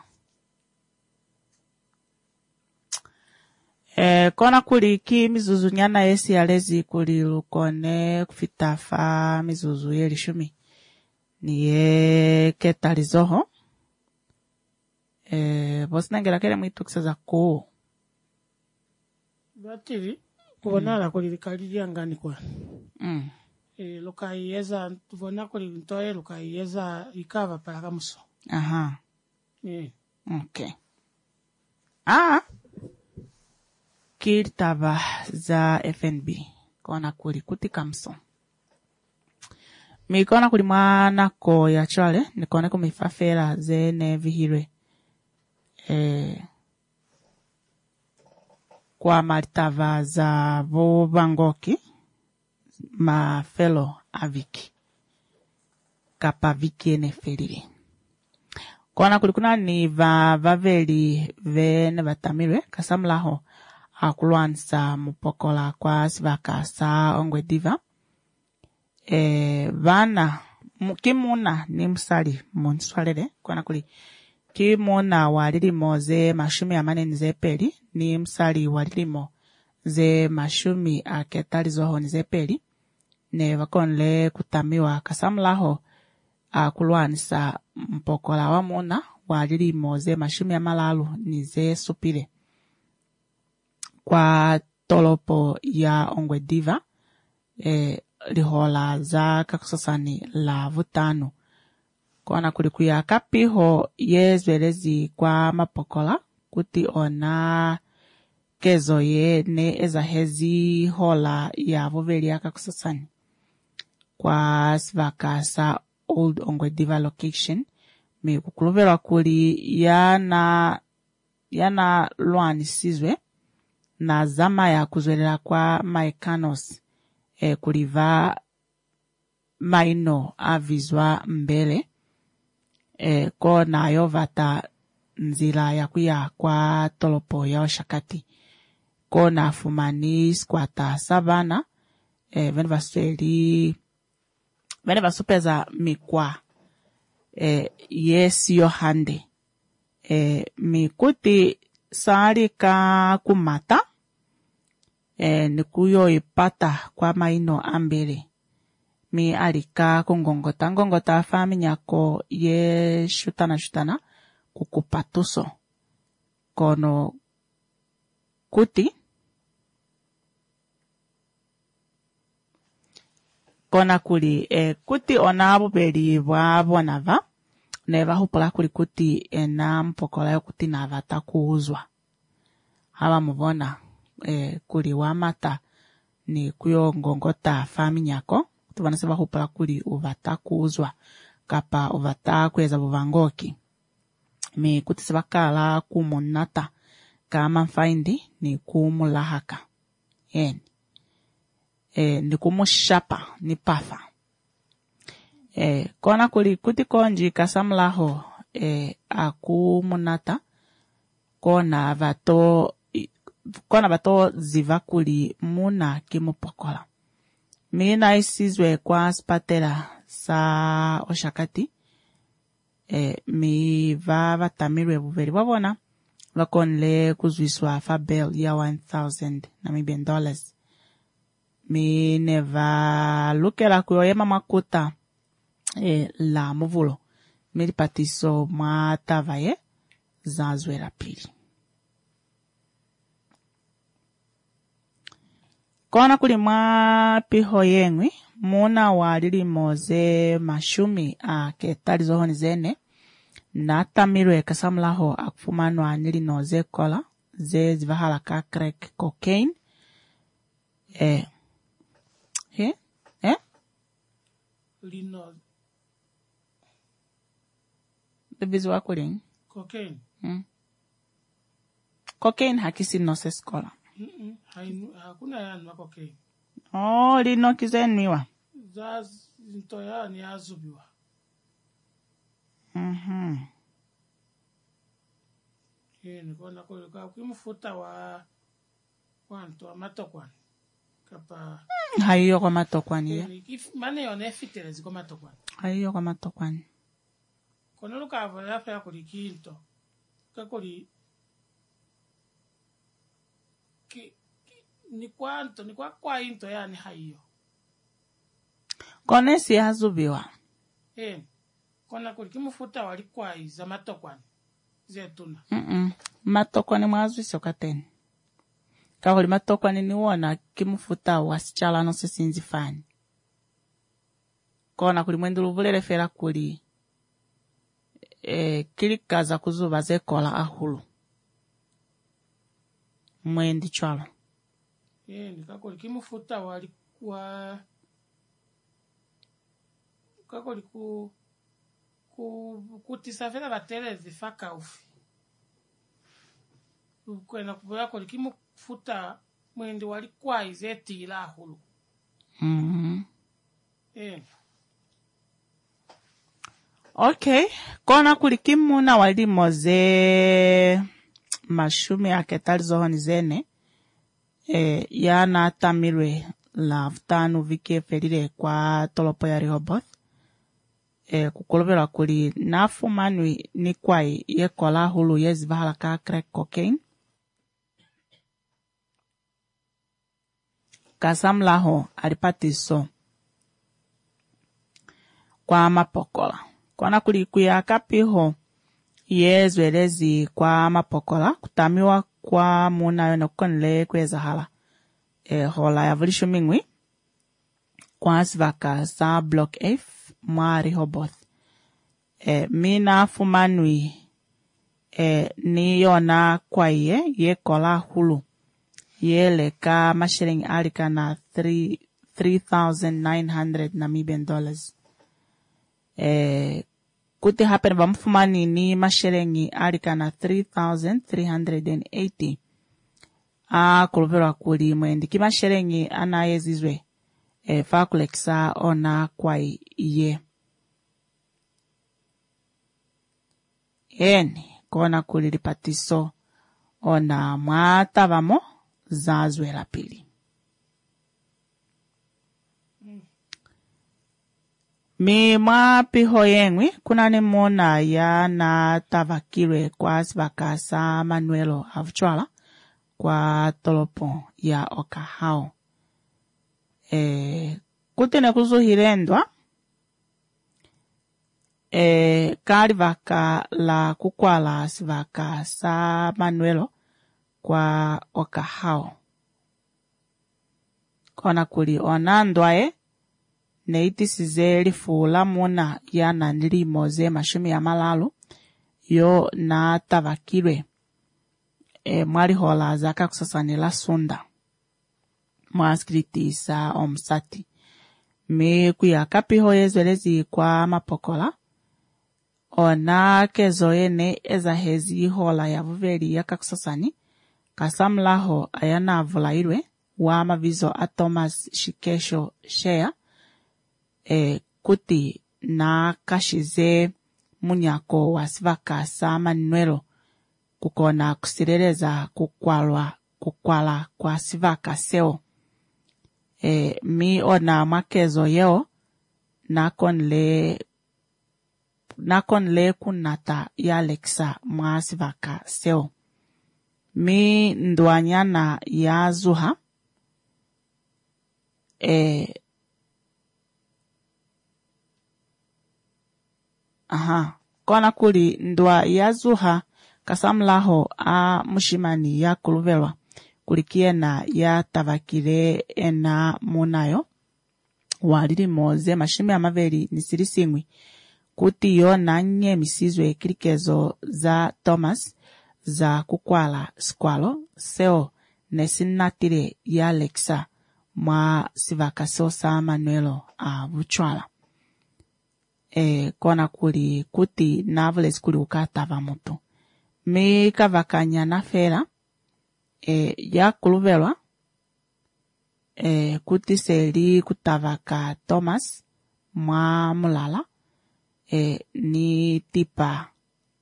Kona kuliki mizuzu nyana esi alezi kuli lukone kufitafa mizuzu yeli shumi. Niye ketalizoho. Bosinengela kele mwitu kiseza kuu. Batiri, kubonala kuli likalili angani kwa. Luka iyeza, tuvona kuli ntoye luka iyeza ikava pala kamuso. Aha. Okay. Kirtava za FNB. Kona kuli kuti kamso. Mikona kuli mwana ko ya chwale. Nikone kumifafera zene vihire. Kwa maritava za vo bangoki. Ma fellow aviki. Kapa viki ene ferire. Kona kuli kuna ni vaveli vene vatamire. Kasamlaho. Akulwansa mupokola kwa sivaka sa ongwe diva. Vana, kimuna ni msali monswalele. Kwa kuli kimuna walilimo ze mashumi amane ze peli. Ni msali walilimo ze mashumi aketali zoho ze peli. Ne wakonle kutamiwa kasamlaho. Akulwansa mupokola wa muna walilimo ze mashumi amalalu ni ze supile. Kwa tolopo ya ongwe diva, lihola za kakusasani la vutano. Kona kulikuya kapiho yezwelezi kwa mapokola, kuti ona kezo ye ne ezahezi hola ya vuveli ya kakusasani. Kwa svaka sa old ongwe diva location, mi kukuluvela kuli yana luani sizwe, na zama ya kuzwelela kwa maekanos kuliva maino avizwa mbele ko na yovata nzila ya kuya kwa tolopo ya oshakati ko na fumani squata savana vene vasupeza mikwa yes yo hande mikuti salika kumata nikuyo ipata kwa maino ambele mi alika ngongota fami nyako ye shutana kukupatuso kono kuti kona kuli kuti onabo beli bwabonava neva hupula kuli kuti ena mpokola yo kuti navata kuuzwa haba mubona kuli wamata ni kuyo ngongota fami nyako tubana seba hupula kuli uvata kuuzwa kapa uvata kweza buvangoki mi kuti seba kala kumunata kama mfaindi ni kumulahaka ni kumushapa ni pafa kona kuli kuti konji kasamlaho akumunata kona bato ziva kuli muna kimupokola. Mina isizwe kwa spatela sa oshakati. Mi va vatamirwe buveri wabona. Wakonle kuzwiswa fabel ya $1,000 Namibian dollars. Mi neva lukela kuyoyema makuta la muvulo. Mi patiso matavaye zazwe la pili. Kona kuli mwa piho yengwi muna walili moze mashumi ketali zohoni zene na tamirwe kasamlaho akufumano anili noze kola ze zivahala ka crack cocaine lino bebizi wakuling cocaine cocaine hakisi noses kola hakuna yani cocaine lino kizenwiwa za zinto yani azubiwa nikona kulika ukimfuta wa kwanto amatokwana kapa haiyo kwa matokwani ya mane yone fitele ziko matokwani haiyo kwa matokwani kono lukava yafa ya kulikinto kakuli ni kwa into yani haiyo konesi hazubiwa kona kulikimufuta walikwa za matokwani zetuna matokwani mwazwiso kateni kaholi matokwani niwona kimufuta wasichala no sesinzi fani kona kuli mwendu luvulele fera kuli kilikaza kuzuba zekola ahulu mwendi chwalo nikakoli kimufuta walikuwa kakoli kutisafela batelezi faka ufi kwena kuboya koli kimufuta mwendi walikuwa izeti ila hulu okay kona kuli kimuna wali moze mashumi aketali zohoni zene yana tamirwe la vtanu vike felile kwa tolopo ya Rehoboth kukolobela kuli nafumanwi ni kwai yekola hulu yezivahala ka crack cocaine kasamlaho alipatiso kwa mapokola kona kuli kuya kapiho yezwelezi kwa mapokola kutamiwa kwa muna yono konle kwezahala hola ya vulisho mingwi kwa sivaka sa block F mwa Rehoboth mina fumanwi ni yona kwa ye kola hulu yeleka mashilingi alika na $3,900 Namibian dollars kuti hapen bamfumani ni mashilingi alika na 3,380 kulupelwa kuli mwendi kimashilingi anayezizwe fakulekisa ona kwai iye kona kuli lipatiso ona mwatavamo zazwe la pili mi mwa piho yengwi kuna ni mona ya na tavakilwe kwa sibaka sa Manuelo avuchwala kwa tolopo ya Okahao kutene kuzuhilendwa kali vaka la kukwala sibaka sa Manuelo kwa Okahao kona kuli onandwae neitisize lifula muna yana nilimo ze mashumi ya malalu yo na tavakilwe mwali hola zaka kusasanila sunda mwaskritisa omsati me kuya kapiho yezwelezi kwa mapokola ona kezo yene eza hezi hola ya vuveli ya kakusasani kasamlaho ayana avulairwe wa mavizo a Thomas Shikesho Shea kuti na kashize munyako wa sivaka sa Manuelo kukona kusireleza kukwala kwa sivaka seo mi ona makezo yeo nakonle kunata ya Alexa mwa sivaka seo mi ndwanyana ya zuha kona kuli ndwa ya zuha kasamlaho a mushimani ya kuluvelwa kulikiena ya tavakire ena munayo walili moze mashimi amaveri nisirisingwi kuti yo nanye misizwe kirikezo za Thomas za kukwala squalo seo nesinatire ya Alexa mwa sivakaso sa Manuelo a vuchwala. Kona kuli kuti naveles kuli ukatava mutu. Mi kavakanya na fera ya kuluvelwa kuti seli kutavaka Thomas mwa mulala ni tipa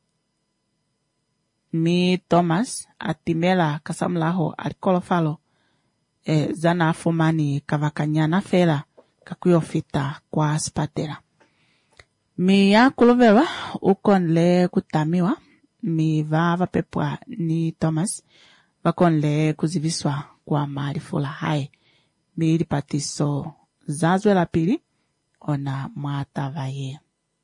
mi Thomas atimela kasamlaho alikolofalo zana afumani kavakanya na fera kakuyofita kwa spatera. Mi ya kuluvelwa ukonle kutamiwa mi vava pepwa ni Thomas vakonle kuziviswa kwa marifula hai mi lipatiso zazwe la pili ona mwatavaye.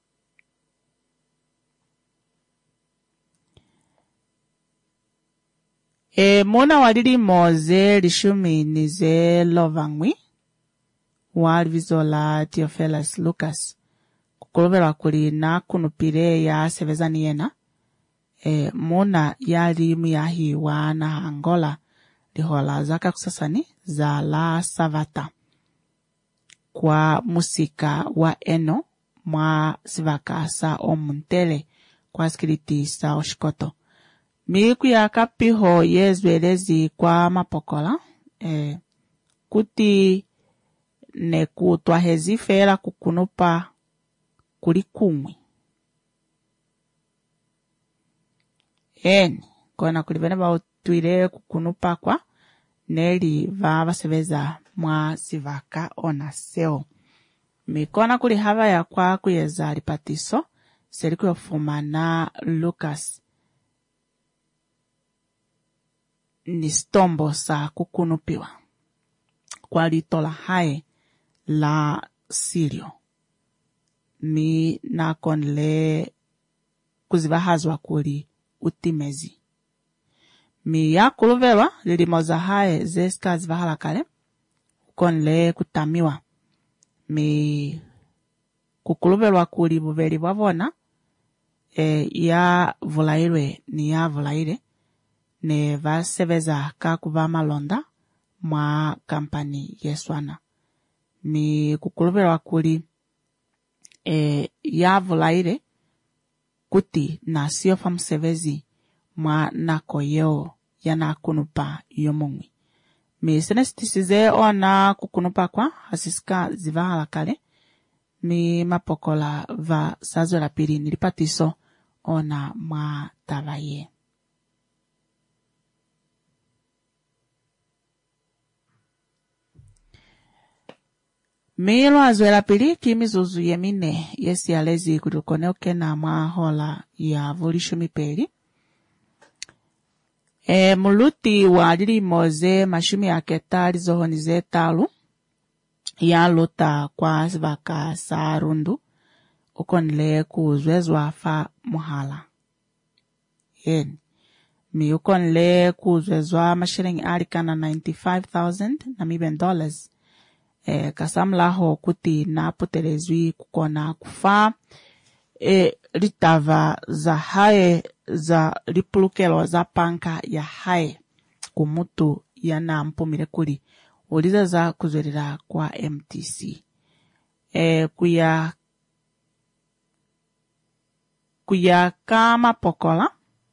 Mona walili moze lishumi nize lovangwi walivizo la Theophilus Lucas kukulovelwa kuli na kunupire ya sevezani yena. Mona yali muyahiwa na Angola lihola zaka kusasani za la Savata kwa musika wa eno mwa sivaka sa omuntele kwa skiriti sa oshikoto. Miku ya kapiho yezwelezi kwa mapokola kuti ne kutwa hezi fera kukunupa kulikumwi. Kona kulivene ba tuire kukunupa kwa neli vava seveza mwa sivaka ona seo. Mikona kuli hava ya kwa kuyeza lipatiso seliku yofuma na Lucas ni stombo sa kukunupiwa kwa litola hae la Sirio. Mi nakonle kuzivahazwa kuli utimezi. Mi ya kuluvelwa lilimoza hae zeska zivahala kale konle kutamiwa. Mi kukuluvelwa kuli buveli wavona ya vulairwe ni ya vulaire ne vaseveza kakuva malonda mwa kampani yeswana. Mi kukuluvelwa kuli ya vulaire kuti na sio famsevezi mwa nako yeo yana kunupa yomongwi. Mi senestisize ona kukunupa kwa hasisika zivahala kale. Mi mapokola va sazo la pili nilipatiso ona mwa tavaye. Milo azwela pili kimizuzu yemine yesi alezi kutukoneoke na mwa hola ya volisho mipeli. Muluti wa lili moze mashumi ya ketali zohonize talu ya luta kwa sivaka sa rundu ukonle kuzwezwa fa muhala. Mi ukonle kuzwezwa mashiringi alikana 95,000 Namibian dollars. Kasamlaho kuti na putelezwi kukona kufa litava za hae za lipulukelo za panka ya hae kumutu ya na mpumile kuli uliza za kuzwerera kwa MTC. Kuya kama pokola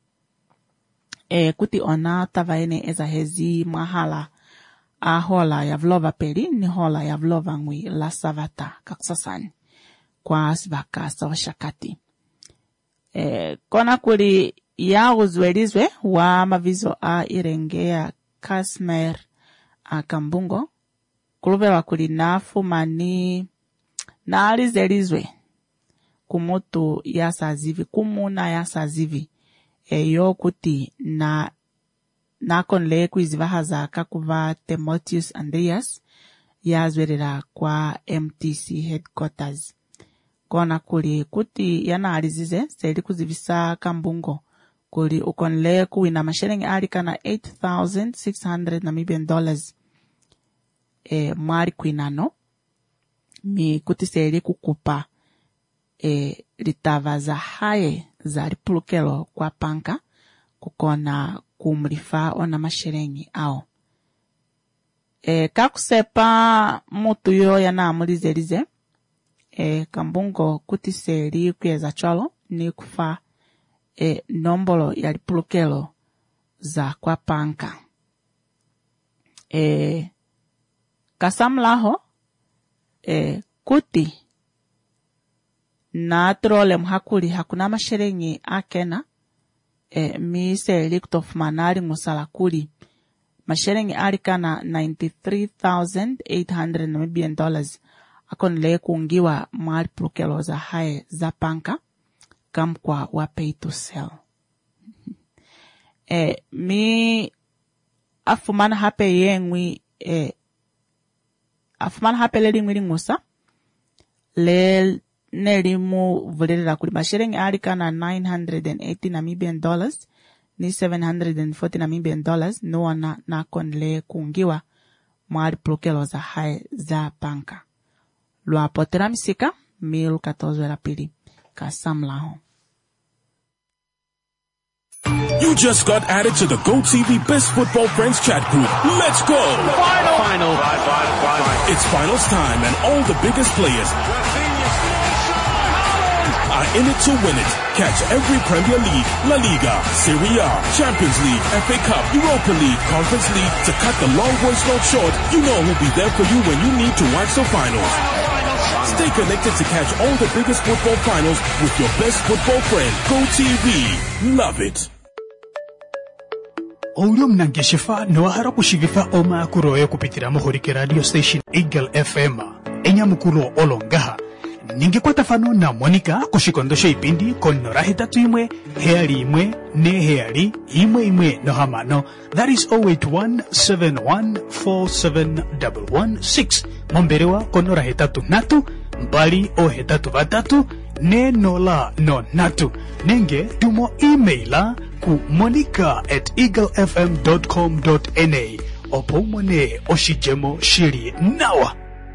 kuti ona tavaene eza hezi mahala a hola ya vlova peli ni hola ya vlova ngwi la Savata kakusasani kwa sivaka sa washakati. Kona kuli ya uzwelizwe wa mavizo a irengea Kasmer a Kambungo kuluvewa kuli nafu mani na alizelizwe kumutu ya sazivi kumuna ya sazivi yo kuti na konle kuizivahaza kakuva Timotheus Andreas ya zwerera kwa MTC headquarters. Kona kuli kuti yana alizize seli kuzivisa Kambungo kuli ukonle kuwina mashilingi alikana 8,600 Namibian dollars mwali kwinano mi kutiseli kukupa litava za haye za lipulukelo kwa panka kukona kumlifa ona mashilingi ao. Kakusepa mutu yo yana amulizelize kambungo kutiseli kuyeza cholo ni kufa nombolo ya lipulukelo za kwa panka. Kasamlaho kuti na trole mhakuli hakuna mashilingi akena mi seli kutofumanali musala kuli mashilingi alikana 93,800 Namibian dollars akonle kungiwa mwali pulukelo za hae za panka kamkwa wa pay to sell. Mi afumana hape yengwi afumana hape leli ngwili ngusa le nelimu vulelera kuli mashilingi alikana 980 Namibian dollars ni 740 Namibian dollars nuona na konle kungiwa mwali pulukelo za hae za panka. Lua potera misika 1014 la pili kasamlaho. You just got added to the GoTV Best Football Friends chat group. Let's go! Final. It's finals time and all the biggest players are in it to win it. Catch every Premier League, La Liga, Serie A, Champions League, FA Cup, Europa League, Conference League. To cut the long voice note short, you know who'll be there for you when you need to watch the finals. Stay connected to catch all the biggest football finals with your best football friend, GoTV. Love it. Olyo mnangeshifa noahara kushigifa oma kuroye kupitira muhurike radio station Eagle FM enyamukuro olongaha ningekwata fano na Monica kushikondosha ipindi konora hitatu imwe heali imwe ne heali imwe no hamano. That is 0817147116 momberewa konora hitatu natu mbali o hitatu vatatu ne nola no natu nenge tumo emaila ku monica@eaglefm.com.na opomone oshijemo shiri nawa.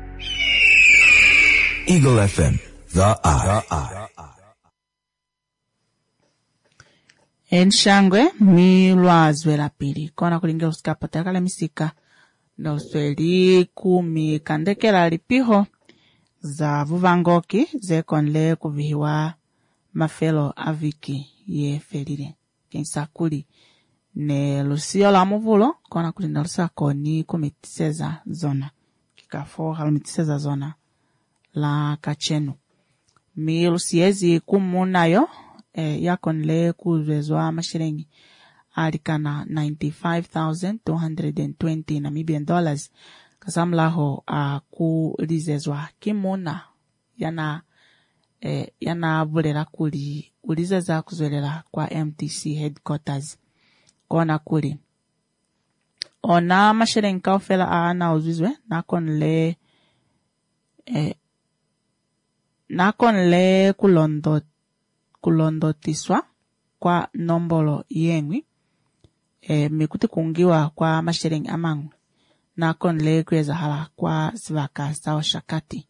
Eagle FM, the eye. Enshangwe milwazwe la pili kona kulinga usikapata kala misika na usweli kumi kandekela lipiho za vuvangoki zekonle kuvihiwa mafelo aviki ye felile kensakuli ne lusio la muvulo kona kulinda lusako ni kumitiseza zona kikafo halumitiseza zona la kachenu mi lusiezi kumunayo yakonle kuzwezwa mashilingi alikana 95,220 Namibian dollars kasamlaho kulizezwa kimuna yana bulera kuli ulizeza kuzwelela kwa MTC headquarters kona kuli ona mashilingi kaufela ana uzizwe nakonle kulondotiswa kwa nombolo yengwi mikuti kungiwa kwa mashilingi amangu nakonle kweza hala kwa sivaka sawa shakati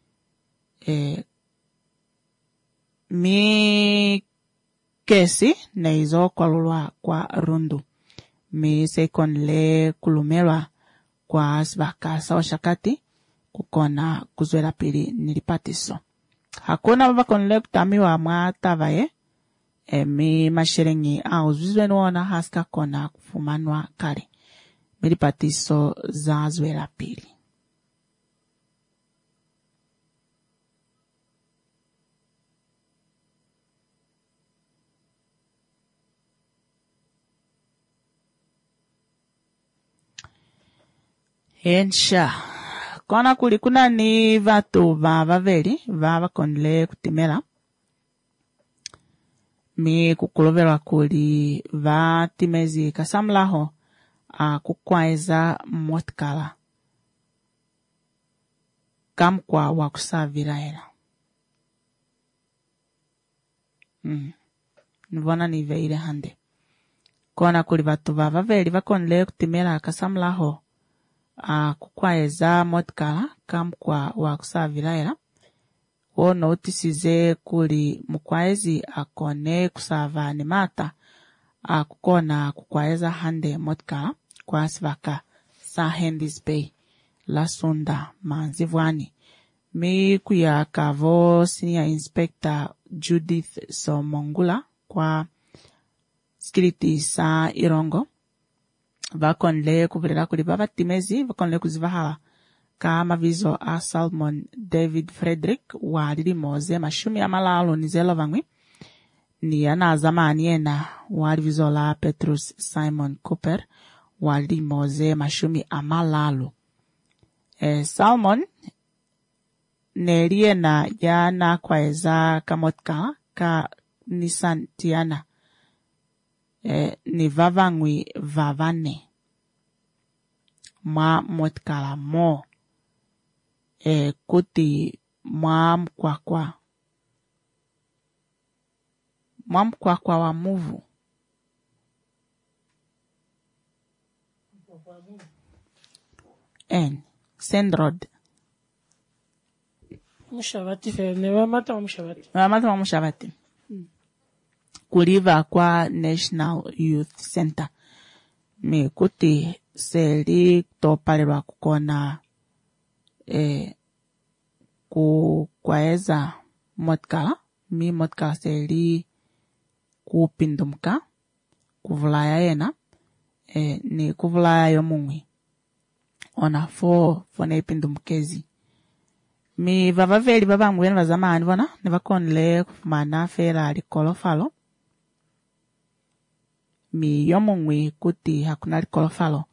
mi kesi neizo kwa lulwa kwa rundu mi sekonle kulumelwa kwa sivaka sawa shakati kukona kuzwela pili nilipatiso hakuna baba konle kutamiwa mwatavaye mi mashilingi uzizwe nuona haska kona kufumanwa kale milipatiso za zwela pili. Hensha kona kulikuna ni vatu vaveli vakonle kutimela mi kukulovelwa kuli vatimezi kasamlaho kukwaeza motkala kamkwa wakusaviraela nivona niveile hande kona kuli batu bavaveli bakonile kutimela akasamulaho kukwaeza motkala kamkwa wakusavilaela wono utisize kuli mukwaezi akone kusavani mata kukona kukwaeza hande motkala kwa sivaka sa Hendy's Bay la sunda manzivwani mi kuya kavo senior inspector Judith Somongula kwa skiliti sa Irongo vakonle kuvirira kuli babatimezi vakonle kuzivahala ka mavizo a Salmon David Frederick walili moze mashumi amalalo nizelo vangwi ni ana zamani ena walivizo la Petrus Simon Cooper walili moze mashumi amalalo Salmon neliena yana kwaeza kamotka ka Nissan Tiana ni vavangwi vavane mwa motkala mo kuti mwa mkwakwa wa muvu Sendrod Mushavati fe never mata mushavati kuliva kwa National Youth Center mi kuti seli topalelwa kukona kukwaeza motkala mi motkala seli kupindumka kuvulaya yena ni kuvulaya yomungwi ona fona ipindumkezi mi vavaveli vavangwene vazamani vona ni vakonile kufumana fera likolofalo mi yomungwi kuti hakuna likolofalo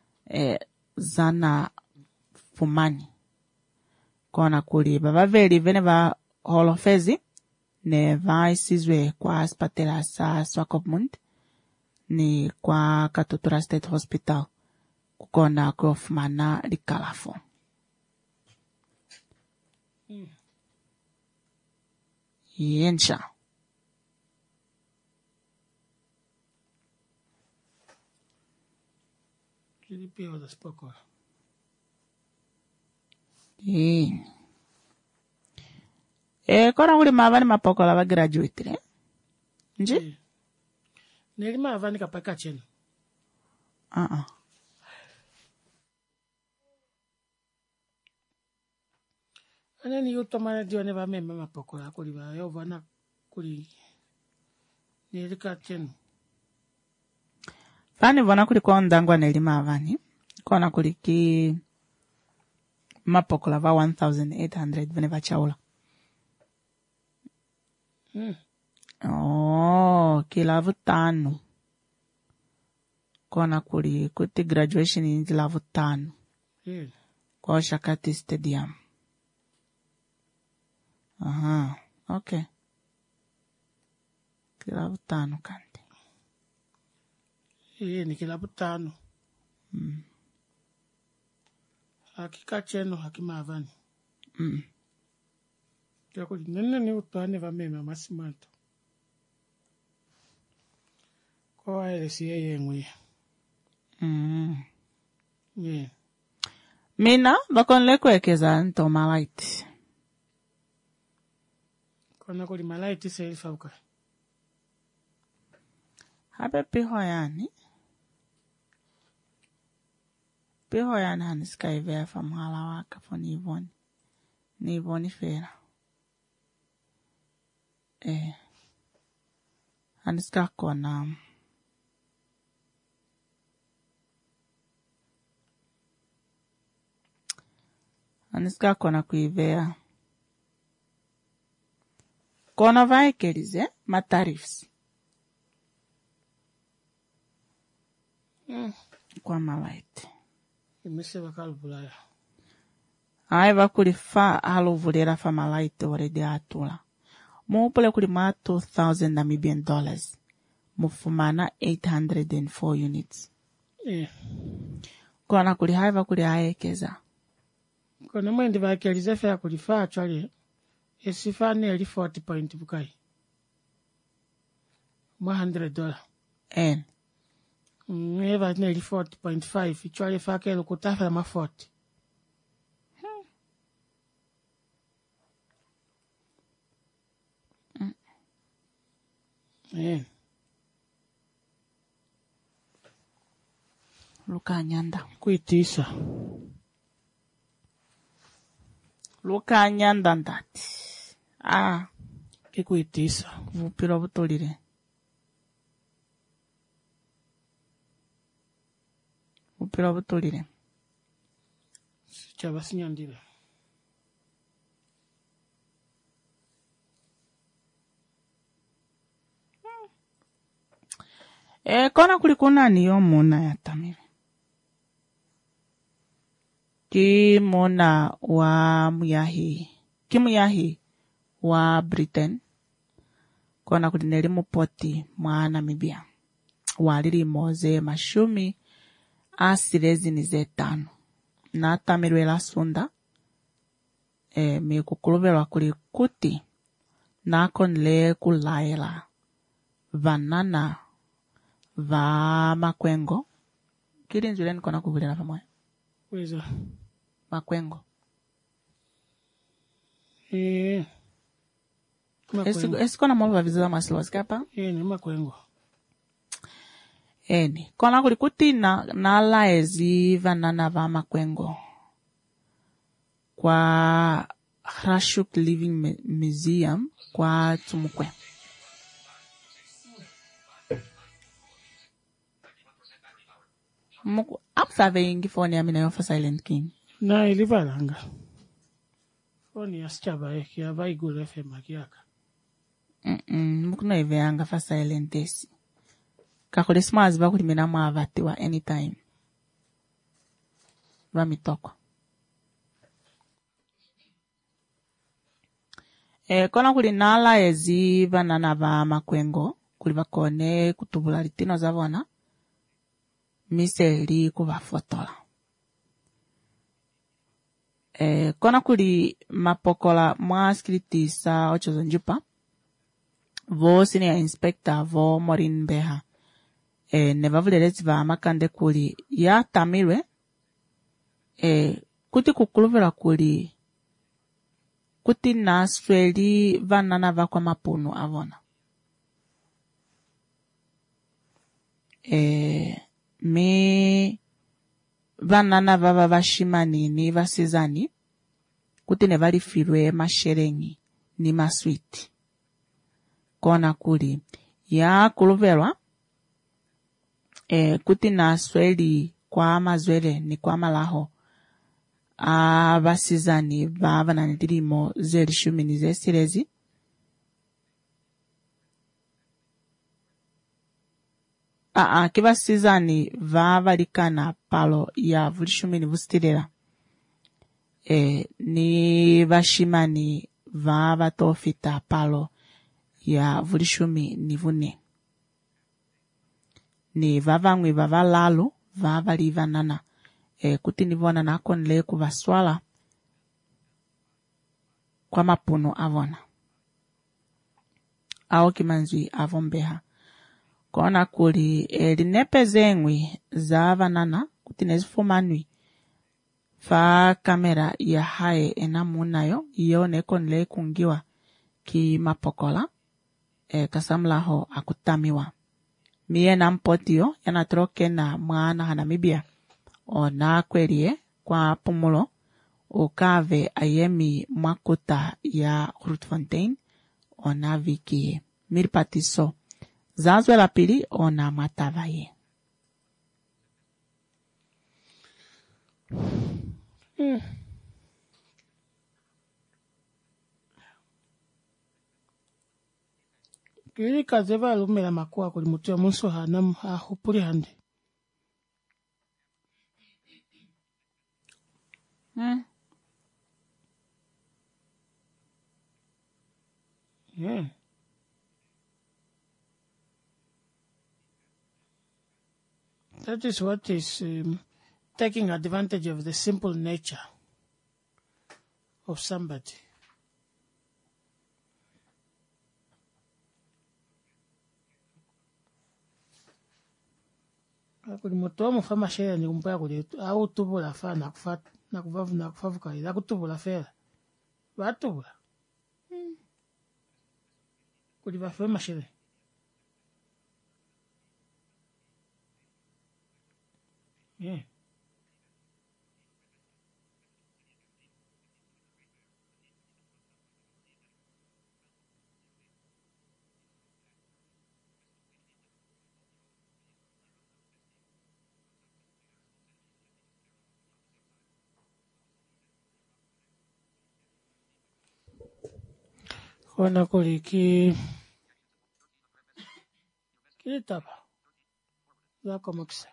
zana fumani kona kuli vavaveli vene va holofezi ne vaisizwe kwa spatela sa Swakopmund ni kwa Katutura State Hospital kukona kufumana likalafo yensha Kilipio da spoko. Kora uli mavani mapokola va graduate ne? Nji? Neli mavani kapaka chenu. Anani yutomana diwa neva meme mapokola kuli va yovana kuli neli ka chenu. Fani vona kuli kwa ndangwa neli mavani. Kona kuli ki mapokola va 1,800 vene va chaula. Kilavu tano. Kona kuli kuti graduation in kilavu tano. Kwa Shakati Stadium. Okay. Kilavu tano kante. Ni kilavu tano. Hakika chenu hakimavani. Kia kuli nene ni utuane va meme masimanto. Kwa ele siye yengwe. Mina bakonle kwekeza nto malaiti. Kona kuli malaiti selfa uka. Habe pihoyani. Pihoyani haniskai vea famhala waka fo nivoni. Nivoni fera. Haniska kona. Haniska kona kuivea. Kona vai kelize matarifs. Kwa malaiti. Imise wakalubulaya. Aiva kuli fa haluvulera fa malaiti oredi atula. Mupule kuli ma $2,000 Namibian dollars. Mufumana 804 units. Kona kuli haiva kuli haekeza. Kona mwendi vakelize fea kuli fa actually. Esifani eli 40 point bukai. $100. En. Eva nearly 40.5. Ichwale fake lukutafa ma 40. Luka nyanda. Kuitisa. Luka nyanda ndati. Kikuitisa. Vupira butolire. Vupira butolire. Chaba sinyandile. Kona kulikuna niyo muna ya tamire. Ki muna wa muyahi. Ki muyahi wa Britain. Kona kulineri mupoti mwa Namibia. Waliri moze mashumi asirezi nizetano. Na tamirwe la sunda. Mikukulubelwa kuli kuti. Na konle kulaela. Vanana. Va makwengo. Kiri nzuleni kona kuvulela pamoja. Weza. Makwengo. Makwengo. Esi kona molo vaviza masilo skapa? Ni makwengo. Kona kulikuti na laezi vanana va makwengo. Kwa Hrashuk Living Museum kwa Tumukwe. Apsave ingi phone yami nayo for Silent King. Na ilivalanga. Phone ya sichaba eki ya Vaigul FM akiaka. Mukuna iveanga for Silent esi. Kakule smazi bakuli mina mwavatiwa anytime. Ramitoko. Kona kuli nala ezi vanana va makwengo. Kuli bakone kutubula litino zavona. Miseli kuvafotola. Kona kuli mapokola mwaskritisa ochozo njupa. Vo senior inspector vo Morin Beha. Nevavulelezi va makande kuli ya tamirwe. Kuti kukuluvela kuli. Kuti na sweli vanana va kwa mapunu avona. Me vanana vava vashimani ni vasizani kuti ne valifirwe masherengi ni maswiti. Kona kuli ya kuluvelwa kuti na sweli kwa mazwele ni kwa malaho vasizani vava na ndirimo zeli shumini zesirezi. Kiva sizani vava likana palo ya vulishumini vustilela. Ni vashimani vava tofita palo ya vulishumi ni vune. Ni vava ngwi vava lalu vava liva nana. Kuti nivona na konle kuvaswala kwa mapuno avona. Ao kimanzui avombeha. Kona kuli linepe zengwi za vanana kuti nezifumanwi fa kamera ya hae enamunayo iyo konle kungiwa ki mapokola kasamlaho akutamiwa. Miye na mpotio yanatroke na mwana Hanamibia ona kwerie kwa pumulo ukave ayemi mwakuta ya Grootfontein ona vikie miripatiso. Zazwe la pili ona matavaye. Kili kazeva lumela makua kuli mutia munso hanam hupuri handi. That is what is taking advantage of the simple nature of somebody. Kuli moto mufama shela ni kumpaya kuli au tubula fa na kufavu kaida kutubula fela. Batubula. Kuli bafema shela. Yeah. Kona kuli kilitaba zako makisa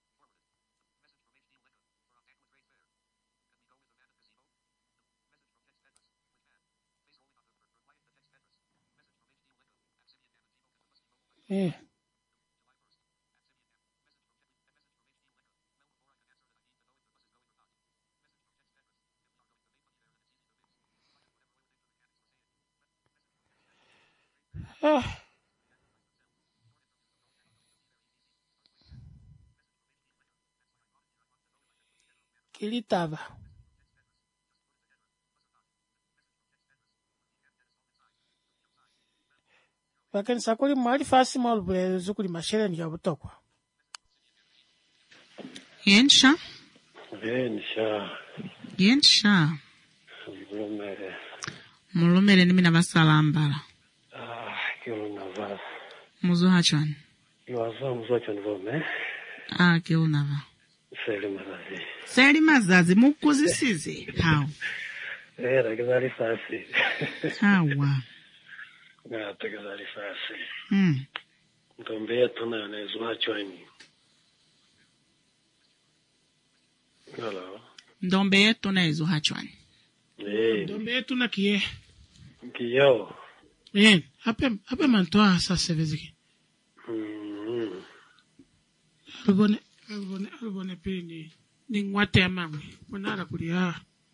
kilitaba lakini sakuli mwali fasi mwalubule zukuli mashere ni ya butokwa Yensha mulumere nimi nabasalambala Kilunava muzo hachwan Luava muzwachon vome kilunava Seli mazazi mukuzisizi how Era kizali fasi hawa Ngata kizali fasi Ndombe yetu nayo nezwachoni Hello Ndombe yetu nayo hachwan Ndombe yetu na kiye Kiyo Hape mantoa sasa veziki Alubone pini ni ngwate ya mami Mwanara kulia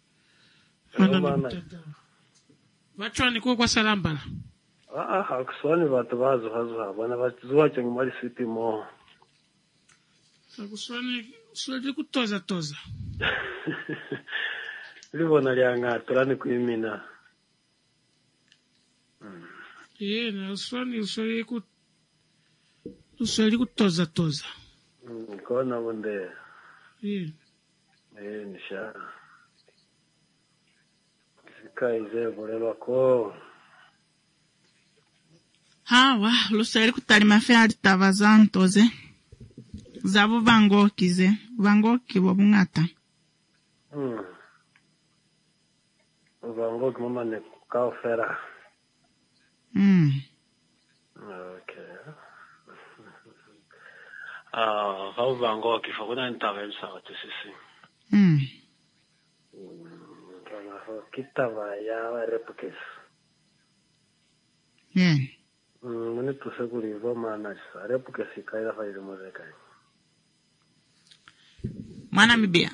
Wachwani kwa salambala hakuswani watu wazo wana wazuwacho ngumali siti mo hakuswani swali kutoza Livona lianga turani kuimina na swali kutoza kona wonde nisha Kaize volelo ko hawa luseri kutali mafea tavazantoze zabo vangoki wabungata vangoki mama ne kaofera okay hau vangoki fakuna ntavensa watisisi kitava ya repukes muni tuseguli vomana repukes kaida faile mozeka mwana mibia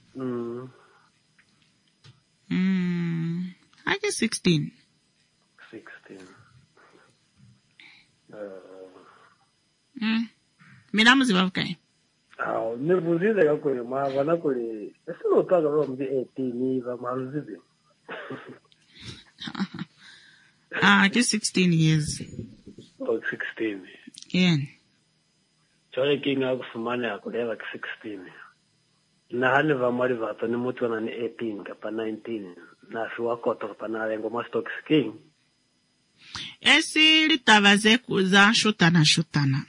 Ake 16 Minamuzi wakai nivuzize kakuli mavana kuli esinotaga vombi 18 va maluzizi Ake 16 years 16 chole kinga kufumana akuleva 16 na hali va mali vato ni mutu na ni 18 kapa 19 na fiwa koto kapa na lengo mastock king esi litavaze kuza shutana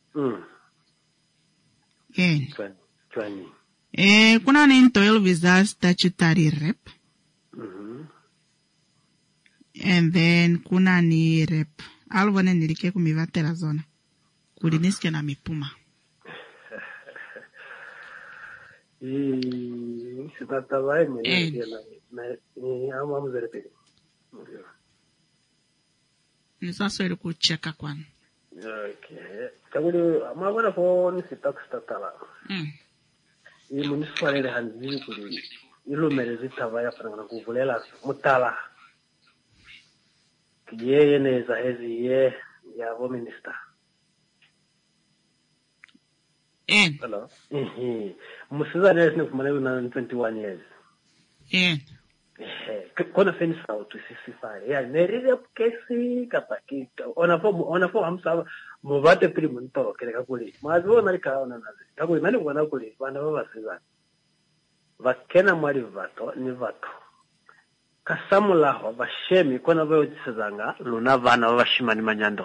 Chwani kuna ni into Elvisa statutory rep and then kuna ni rep alvone nilike kumivatela zona kuliniske na mipuma sitatavae ni ama mzerepeli nisaso ili kucheka kwani okay kabuli amabona phone sitakustatala municipal hanzi kuli ilumere zitava yafana kuvulela mutala yeye neza ezi ye yabo minister Hello. Musizana yesine kumane una 21 years. Kona fence out to 65. Yeah, nerire kesi kapakita. Onafo amsa muvate primo nto keleka kuli. Mazo nalika ona nazi. Kakuli nani mwana kuli bana baba sizana. Vakena mwali vato ni vato. Kasamula ho bashemi kona bayo tsizanga luna vana bashimani manyando.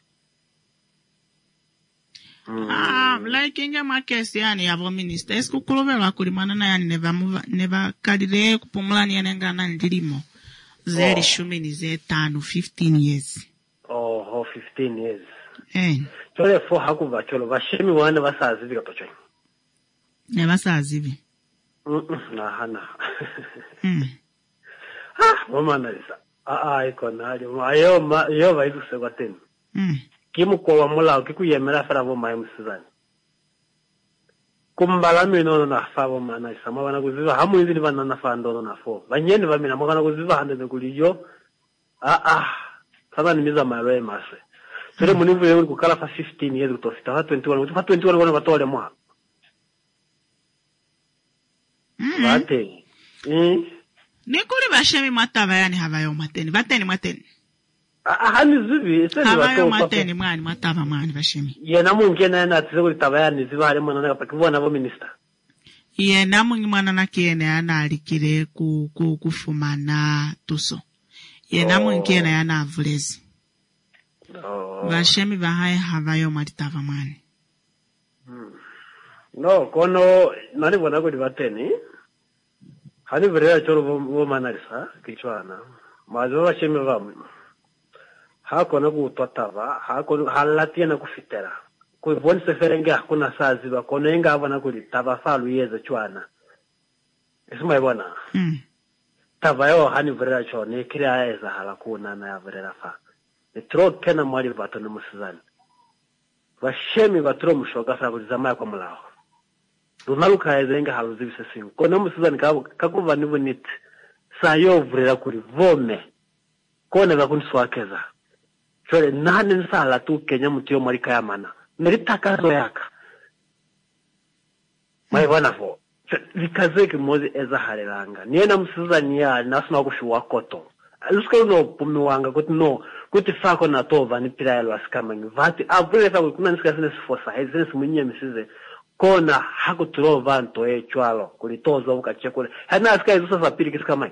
Like inga makesi yani yavo minister. Esku kulovela kulimana na yani neva kadire kupumulani yani nga na ndilimo. Zeri shumini ze 15 years. 15 years. Chole fo hakuva cholo bashemi wane basazivi kapochoi. Ne basazivi. Hana. Mama nalisa. Iko nalio. Ayo vaizu sebateni. Kimu kwa wamula ukikuyemera faravo maye musizani. Kumbala mino na favo mana isama wana kuziva hamu hizi ni vana nafando na fo. Banyeni vamina mwakana kuziva hande mekuliyo. Sasa nimiza maroe maswe. Sure munivu yewe kukala fa 15 years kutofita. 21 kutufa 21 wana watole mwa. Vate. Nikuri bashemi matava yani havayo mateni. Vateni mateni. Hani zivi, havayo mateni mwani matava mwani bashemi. Yena mungi na atize kulitabaya zivi hali mwana naka pakivuwa na minister. Yena mungi mwana na kiene ana alikire kufumana tuso. Yena mungi na yana avulezi. Bashemi bahaye havayo matava mwani. No, kono nani wana kuli vateni. Hani virela choro vomanarisa kichwana. Mazo bashemi vamu. Hako na kutotava, hako halatia na kufitera. Kuivoni seferenge hakuna sazi ba kono enga avana kulitava falu yeze chwana. Isuma ibona. Tava yo hani virela chone kiria eza halakuna na ya virela fa. Nitro kena mwali vato na musizani. Vashemi vatro mushoka fra kulizamaya kwa mulao. Lunaluka eza enga haluzivi sesingu. Kono musizani kakuva nivu niti. Sayo virela kuli vome. Kone vakuni swakeza. Chole nane nsala tu Kenya mutiyo marika ya mana. Meritaka zo yaka. Maibana fo. Likazeki mozi eza halelanga. Niena msiza niya nasuna kushuwa koto. Luska uno pumi wanga kuti no. Kuti fako na tova ni pila yalo asikamangi. Vati abule fako kuna nisika sine sifosa. Hezi simunye misize. Kona haku turo vanto chwalo. Kulitoza uka chekule. Hana asika izusa sapiri kisikamangi.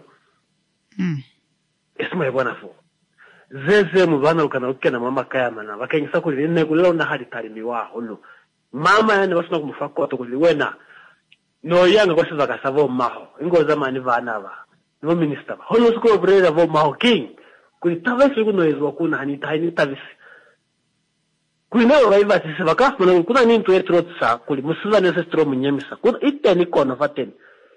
Esuma ibana fo. Zeze mubana ukana ukena mama kaya mana bakengisa kuli nne kulelo na hadi tarimiwa hulu mama yani basuna kumufako wato kuli wena no yanga kwa siva kasavo maho ingo zamani vana ba no minister ba holo siko breda vo maho king kuli tavesi kuno ezo kuna hani tavesi kuli no raiva sisi baka kuna nini tu etrotsa kuli musiva nese stro munyemisa kuna iteni kono fateni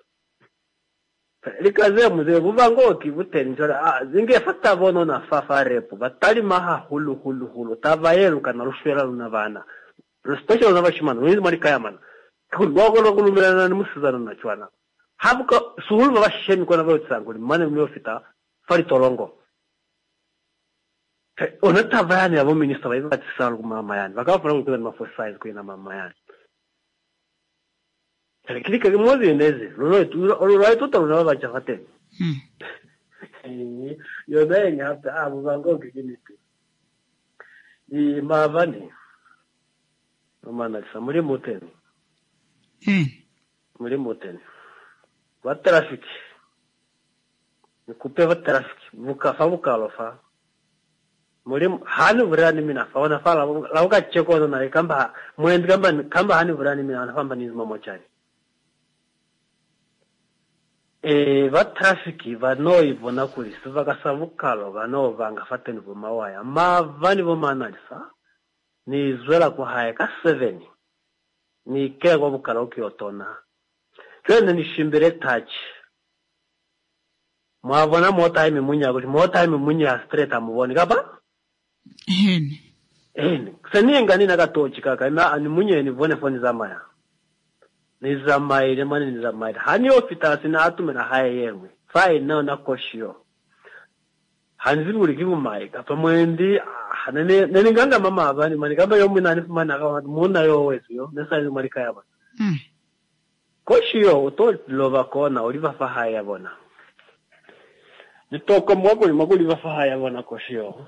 likaze muze buvangoti buteni njora zinge fata bono na fafa repo batali maha hulu tavayeru kana rushwera luna bana special na bashimana nizi marika yamana kulwago no kulumela na musizana na chwana habuka suhulu babashemi kona bayotsango mane myofita fari tolongo ona tavayani abo minister bayiza batisala ku mama yani bakafuna ukuzana ma for size kuina mama yani Kilika kimozi ndeze. Lolo tuta unawa chafate. Yo benga hata abuvango kikiniti. Ni mavani. Mama samuri moteni. Muri moteni. Wa traffic. Nikupe wa traffic. Vuka lofa. Muri hanu vrani mina fa wana fa lauka cheko na kamba mwendi kamba hanu vrani mina anafamba nizima mochani. Va trafiki va noi vona kuli siva kasavukalo va no vanga fateni vo mawaya ma vani vo manalisa ni zwela ku haya ka 7 ni ke go bukalo kiotona kene ni shimbere touch ma vona mota ime munya kuti mota ime munya straight amuvoni kapa seni ngani na katochi kaka ina ani munye ni vone foni zamaya nizamaire mani nizamaire hani ofita sina atumena haye yemwe fai nao na koshio hanziri uri kivu mai kapa mwendi nene nganga mama abani mani kamba yo muna ni fumana ka muna yo wetu yo nesa ni marika yaba koshio uto lova kona oliva fahaya bona nitoko mwako maguli fahaya bona koshio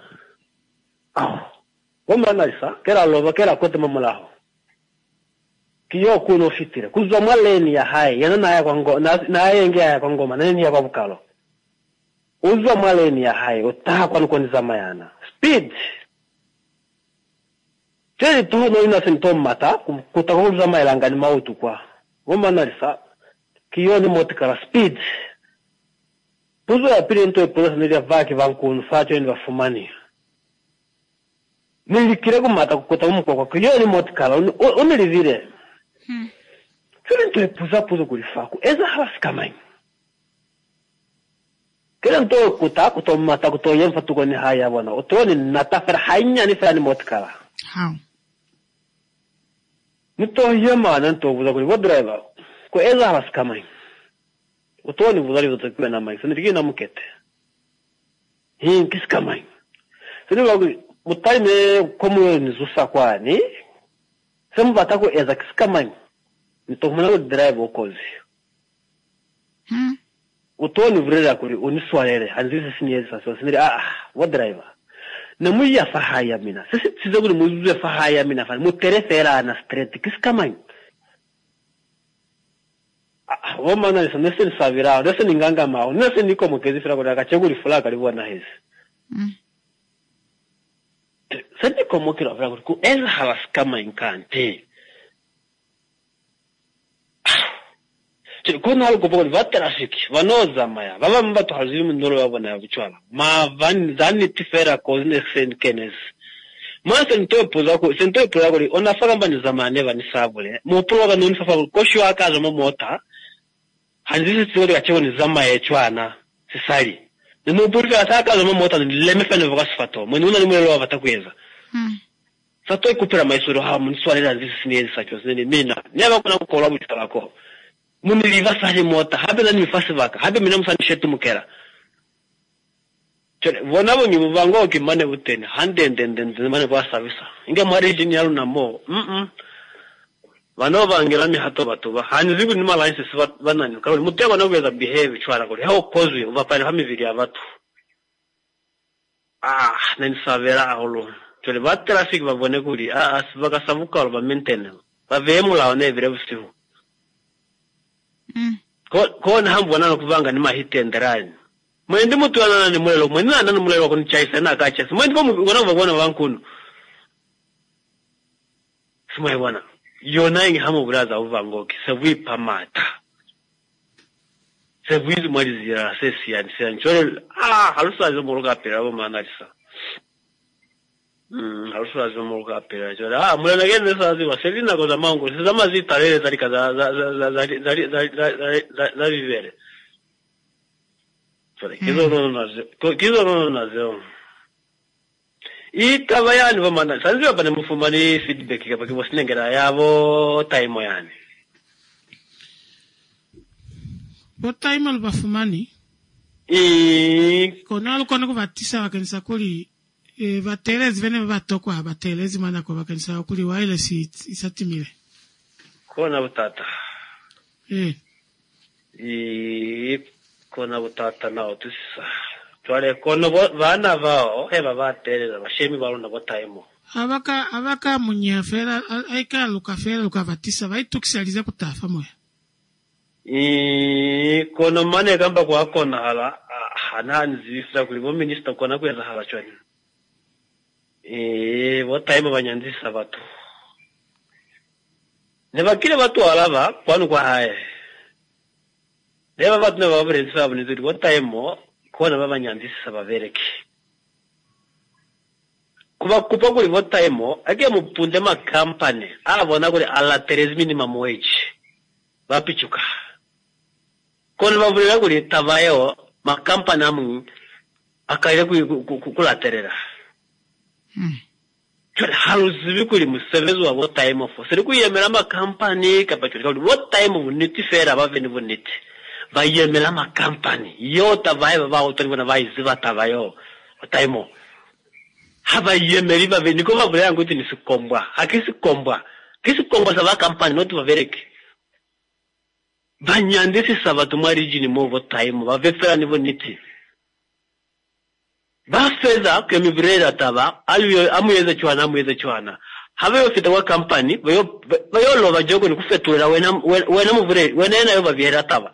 wama nalisa kera lova kera kote mamulaho kiyo kuno fitire kuzwa mwaleni ya hai yana na ya kwango na yenge ya kwangoma nani ya kwa bukalo uzwa mwaleni ya hai utaha kwa nuko nizama yana speed teri tuho no ina sintom mata kutakuza mailanga ni mautu kwa wama nalisa kiyo ni motikala speed puzo ya pili nto epoza nilia vaki vankunu facho ni vafumani nilikire kumata kukota kwa kiyo ni motikala unilivire Kile nto epoza puzo kulifaku eza halasi kamai kile nto kutomata kutoyemfa tuko ni haya wana otoni natafara hainya ni fani motikala how nito yema nanto buza kuli driver ko eza halasi kamai otoni buzali zotekwe na mai sinirigi na mukete kiskamai sinirigi mutaime komu nizusa kwani sembata ko eza kiskamai nito mwana driver okozi utoni vrela kuri uniswalele anzise sinyeza so siniri wa driver namuya fahaya mina sisi sizakuri muzuze fahaya mina fa muterefera na street kiskamai woma na nese savira nese ninganga mao nese niko mukezi fira kwa kacheguri fula kalibu na hezi senti komo kira fira ku eza halas kama inkante kuna algo bogol vatrafiki vanoza maya baba mbato hazimu ndolo yabona yabuchwala ma van zani tifera ko nesen kenes Masa ntopo zako sentopo zako onafaka mbani zamane bani sabule mu proga no nifafa ko shwa akaza mo mota hanzisi tsori achego ni zama yechwana sisali no burga ataka zo mo mota leme fene vakasifato mwe nuna ni mwelo avatakweza sato ikupira maisoro ha mu swali la zisi ni sacho zene mina nyaba kuna kukola butalako muni liva sali mota habe na ni fasi vaka habe mina musani shetu mukera chele vonabo ngi muvango kimane butene handendende mane bwa service inga mari jini na mo vanova ngirami hato batuba hanziku ni malayinse banani kandi mutego no beza behave chwara kuri how cause uva pale family ya batu nani savera aholo chele ba traffic babone kuri asibaka savuka ba maintain ba vemula one vire busivu ko na hambo nana kuvanga ni mahitenderani mwende mutu ana ni mulelo mwende ana ni mulelo ko ni chaisa na ka chaisa mwende ko ngona vankunu simai bwana yona ingi hamu braza uvangoki sevipa mata sevizi mwalizira sesi yani senchole halusa zo muruga pera abo manalisa halusa zo muruga pera jora mulana gende sazi waselina ko zamango sizama zitarele zalika za vivere sore kizo no nazo itabayani bamana sanzi bapane mufumani feedback kapaki bosinengera yabo time yani bo time albafumani konalo kono kubatisa bakenisa kuli batelezi bene batoko abatelezi mana ko bakenisa kuli waile si isatimile kona butata kona butata na otusa twale kono bana bao heba bateleza bashemi balonda botaimo abaka munyafera aika lukafera lukavatisa baitukisaliza kutafa moya kono mane gamba kwa kona hala hanani zifira kulibo minister kona kweza hala chwani botaimo banyanzisa batu nebakile batu alaba kwanu kwa haye neba batu ne babrezi sabu ni zuri botaimo kona baba nyandisa babereke kuba kuri votaimo age mupunde ma company abona kuri ala 13 minimum wage bapichuka kona babulira kuri tavayo ma company amu akaire kulaterera kuri haluzibi kuri musevezo wa votaimo fo seri kuyemera ma company kapachuka kuri votaimo uniti fera baveni boniti bayemela ma company yo tavayo baba utoni bona bayiziva tavayo taimo haba yemeri ba veni ko ba yangu ti nisikombwa akisikombwa sava company not va vereke banyande si sava tumari jini movo time va vefera nivo niti ba feza ke mi breda tava amuyeze chwana have yo fita wa company bayo lova jogo ni kufetura wena muvure wena na yo va viera tava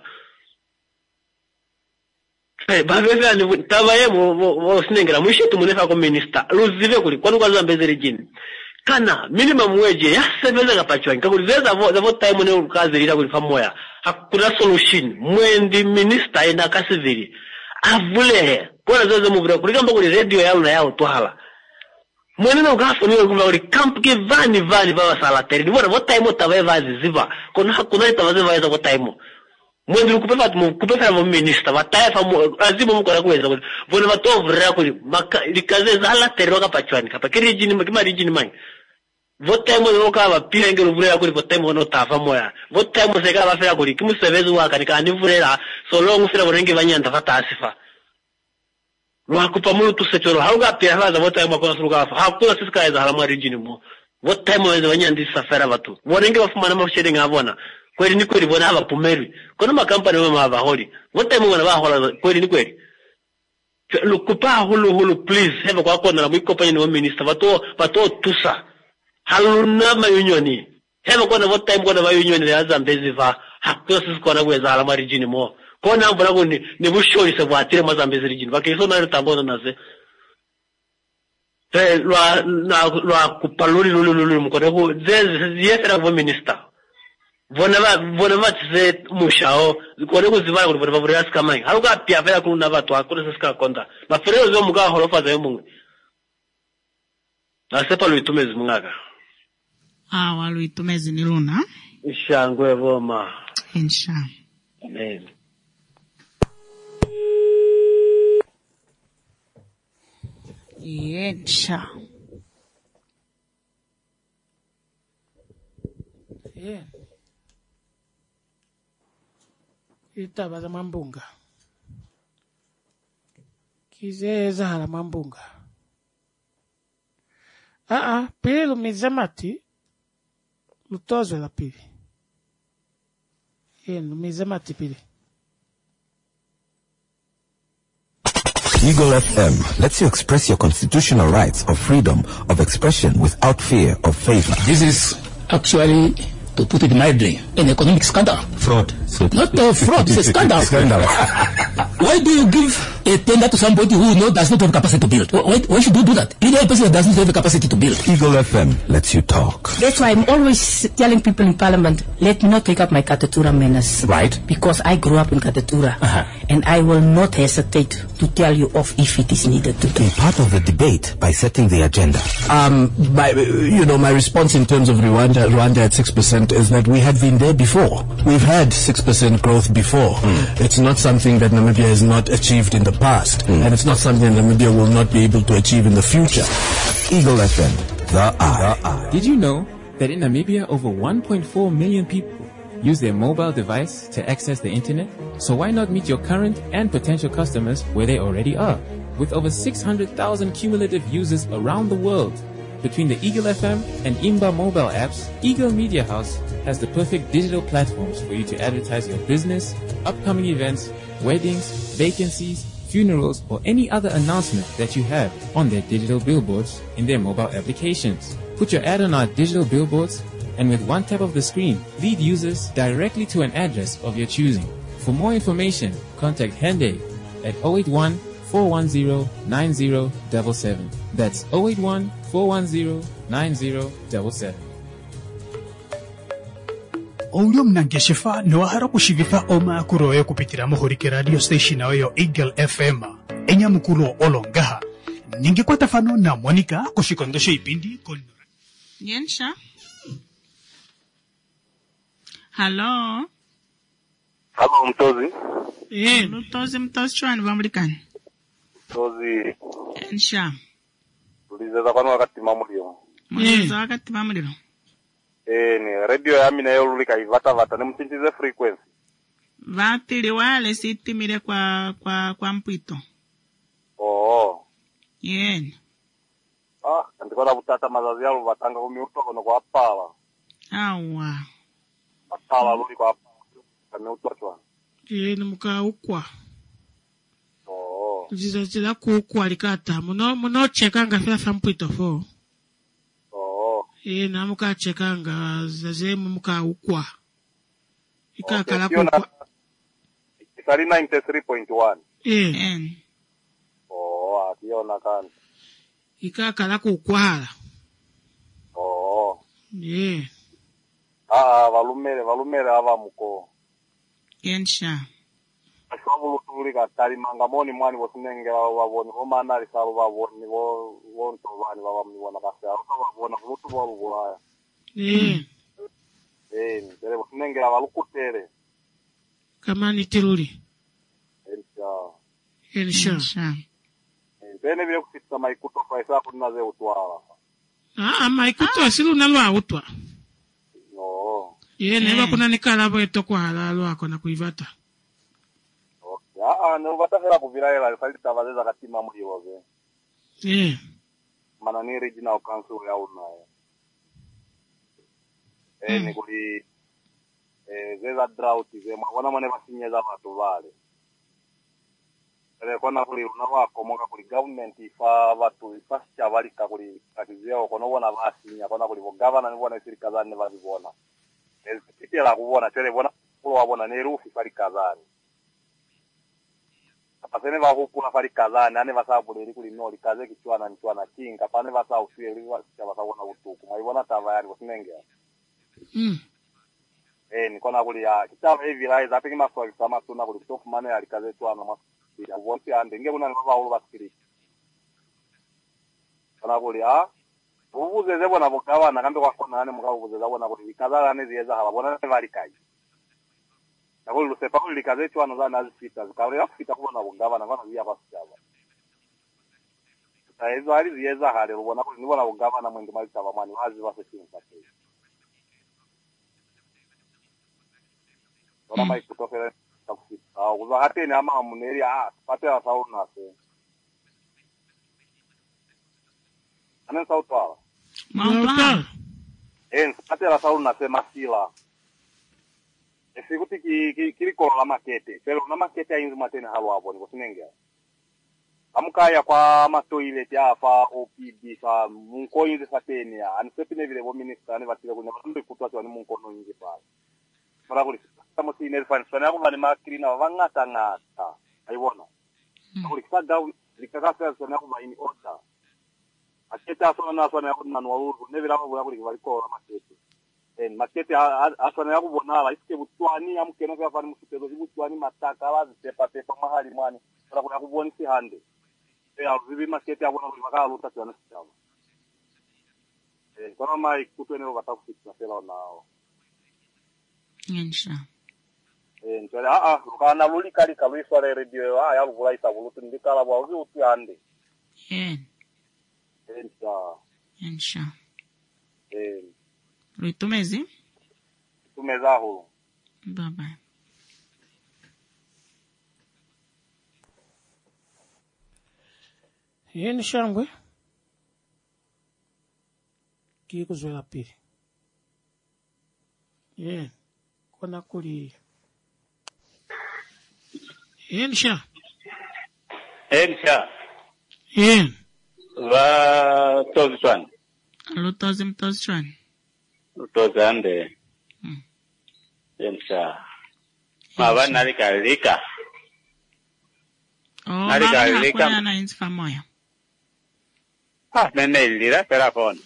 ba vefera ni tava ye mo sinengera mushitu munefa ko minister luzive kuli kwanu kwa zambezere jini kana minimum wage ya sebeza kapachwa ngakuzeza vo time ne ukazi ila kuli famoya hakuna solution mwendi minister ina kasivili avule kwa zozo muvura kuli kamba kuli radio yao twala mwene na ugafu niwe kumba kuli camp ke vani baba salateri ndivona vo time tava vazi ziva kuna hakuna itavaze vaza vo time mwendi kupefa mo minister vataya famu azimu mukora kuweza kuli vona vatovura kuli likaze zala terwa kapachwani kapa kirijini kimarijini mangi votemo lokava pira ngelo vurera kuli votemo no tafa moya votemo seka vafera kuli kimusevezi waka nikani vurera so long sira vorenge vanyanda fatasifa lwakupa mulu tusechoro hauga pira vaza votemo kwa suruga fa hakuna siskaeza hala marijini mo votemo weze vanyandi safera vatu vorenge vafumana mafshede ngavona kweli ni kweli vona ava pumerwi kono makampani mama ava holi votemo wana vahola kweli ni kweli lukupa hulu please heva kwa kona na mwikopanya ni wa minister vato tusa haluna mayunyoni hema kona vo time kona mayunyoni ya Zambezi va hakuna sisi kona kuweza hala marijini mo kona mbona kuni ni bushori se vatire ma Zambezi region vakiso na tambona naze lwa kupaluri lulu mkone ku ziyefera vo minister vona tse mushao kone kuzivana kuti vona vuriyasi kamai haluka pia vela kuna vatu hakuna sisi kakonda mafereo zo mga holofa za yomungu nasepa luitumezi mungaka waluitumezi ni luna ishangwe voma insha amen insha itaba za mambunga kizeza hala mambunga pili lumizamati lutozo la pili lumizamati pili Eagle FM lets you express your constitutional rights of freedom of expression without fear of favor. This is actually, to put it mildly, an economic scandal. Fraud. Not fraud, it's a scandal. Why do you give a tender to somebody who does not have capacity to build? Why should you do that? Any other person that doesn't have the capacity to build. Eagle FM lets you talk. That's why I'm always telling people in Parliament, let me not take up my Katatura menace. Right. Because I grew up in Katatura. And I will not hesitate to tell you off if it is needed to do. Be part of the debate by setting the agenda. My response in terms of Rwanda at 6% is that we had been there before. We've had 6% growth before. It's not something that Namibia has not achieved in the past. And it's not something that Namibia will not be able to achieve in the future. Eagle FM, the eye. Did you know that in Namibia over 1.4 million people use their mobile device to access the internet? So why not meet your current and potential customers where they already are? With over 600,000 cumulative users around the world, between the Eagle FM and Imba mobile apps, Eagle Media House has the perfect digital platforms for you to advertise your business, upcoming events, weddings, vacancies, funerals, or any other announcement that you have on their digital billboards in their mobile applications. Put your ad on our digital billboards, and with one tap of the screen, lead users directly to an address of your choosing. For more information, contact Hende at 081 410 9077. That's 081 410 9077. Oulio mnangeshifa niwahara kushigifa oma kuroe kupitira muhurike radio station ayo Eagle FM enya mukuru olongaha ninge kwa tafano na Monica kushikondosho ipindi konora Yensha Hello mtozi mtozi chwani vamulikani mtozi Yensha tuliza kwanu wakati mamulio wakati mamulio ni radio yami nayo lulika ivata nemsinchize frequency vatili wale sitimire kwa mpwito oh yeni ndikona kutata mazazi yalo batanga kumiuto kono kwa pala. Awa. Pala luli kwa kamiuto chwa. Nimuka ukwa. Zizazila kukwa likata. Muno chekanga fila fampwito fo. Namuka chekanga zaze muka ukwa. Ikakala kukwa. Ikali 93.1. Akiona kana. Ikakala kukwala. Valumere ava muko. Yensha. Ashobulu tuli katali mangamoni mwani wosinengera waboni omana risalo waboni wonto bani babamibona kase aruka babona kurutu bolubulaya. Ndere wosinengera balukutere. Kamani tiluli. Ensha. Bene byo kufita maikuto kwa isabu naze utwala. Maikuto asilu nalwa utwa. Neba kuna nikala bweto kwa halalo ako na kuivata. No batahera kuviraela alifalita bazeza katima muri wobe. Mana ni regional council ya unayo. Ni kuli zeza drought zema wana mane basinyeza batu bale. Kona kuli unawa komoka kuli government ifa batu ifasha balika kuli katizeo kono bona basinya kona kuli governor ni bona sirikazani bazibona. Kitela kubona tele bona kulo wabona ne rufi farikazani. Apasene va hukuna farikazani ane vasabu leri kuli no likaze kichwana nchwana kinga pane vasa usiye liwa chavasabona utuku maibona tavayari wasinengea. Nikona kuli ya kitava hivi rai zapiki maswa kisama tuna kuli kutofu mane ya likaze chwana maswa ya wonsi ande nge kuna nivava ulu basikiri. Kona kuli ya uvuze zebo na vokawa na kambi kwa kona ane mga uvuze zebo na kuli likaza ane ziyeza hala bona ne varikai. Nakuli lusepa kuli likaze chwana za nazi fita zikawele ya kufita kubona vungava na vana vya basichava. Hizo hali ziyeza hali rubona kuli nivona vungava na mwendo malizitava mani wazi vase chinsa kei. Kona mai kutofere kufita. Uza hati ni ama muneri pate ya sauru nase. Anen sautwala? Mautwala? Pate ya sauru nase masila. Sikuti kiri korola makete. Pero na makete ya inzi matene halu aboni. Wasinengea. Amukaya kwa matoilet ya fa OPD fa munko inzi fatene ya. Anisepine vile bo minister ane vatile kwenye matumbe kutuwa tuwa ni munko no inzi fa. Mara kuli kama si inelifani. Swane ya kumani makiri na wangata ngata. Aiwona. Kuli kisa gau likakasa swane ya kumani order. Akete asona na swane ya kumani wauru. Nevi lama bula kuli kivari korola makete. Makete aswana ya kubonala isike butwani ya mkeno vya fani msutelo butwani mataka wazi tepa mahali mwani para kuna kuboni si hande aruzibi makete abona kuli makala luta twana sitaba kono mai kutwenero batakufikisa pela nao Yensha. Ntwele lukana luli kali kalwiswa le radio ya luvula isabulutu ndikala bwa uzi uti hande Yensha. Luitumezi? Tumeza hulu. Bye-bye. Yeni shangwe. Kiko zwela pili. Kona kuli. Yeni sha. Va tozitwan. Lutozim. Utozande. Yensha. Mava nalikalika. Nalikalika. Kuna na inzi famoya. Nene ilira pera phone.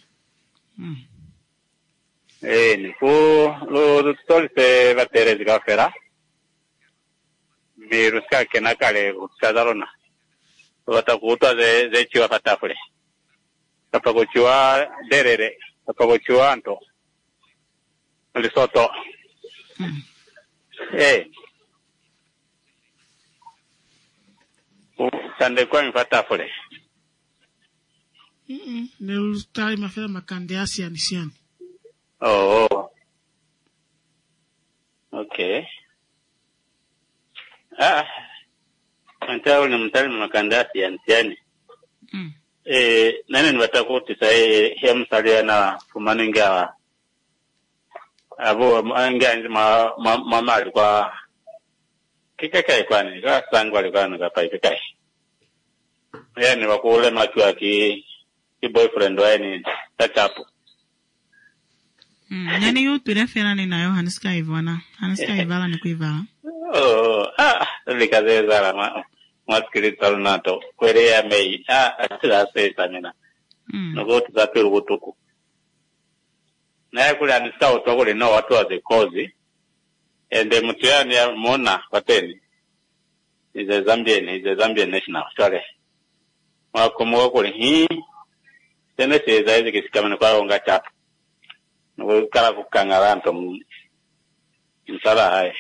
Niku lo tutolse vatere zikafera. Miruska kena kale utsadalona. Watakuta ze chiwa fatafule. Tapagochua derere. Tapagochua anto. Lisoto. Sande kwa mfatafule. Ne ustai mafela makande asiani siani. Okay. Antao ni mtali makande asiani siani. nene nibatakuti sai hemsalia na fumaninga abo anganzi mama alikuwa kikakai kwani kwa sangu alikuwa ngapai kikakai yani wakule machua ki boyfriend wa ni tachapo nani yutu refera ni nayo Haniska Ivana ni kuivala likazeza maskirita nato kwere ya mei atira sesa nina nogotu za piru butuku na kule Haniska utokole no watu wa kozi ende mutuyani ya mona wateni is a Zambian national sorry wakomo kule hii tena seza hizi kisikama kwa onga chapa no kala kukangara nto msala hai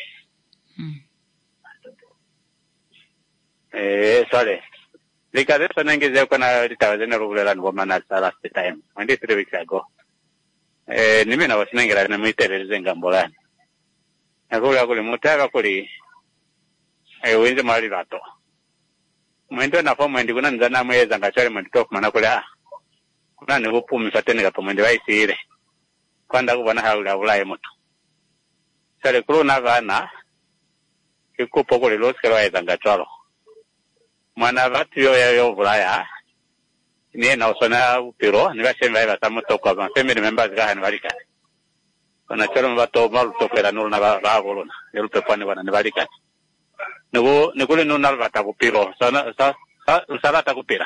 sorry because it's nangeze kuna litawazena rugula ndo mana last time and 3 weeks ago nime na wasinengera na muitereze ngambolani akula kule mutaka kuli wenze mali bato mwendo na fomo ndi kuna nzana mweza ngachale mwendo mana kula kuna ne bupumi fatene gapo mwendo waisire kwanda kubana haula ulaye moto sale corona vana ikupo kule loskero waeza ngachalo mwana batu yo vulaya ni na usona upiro ni bashemba batamoto kwa family members ga hani balika ona chalo bato malu tokera nuna ba volona yelo pepane bana ni balika nugo nikule nuna bata kupiro sana sala ta kupira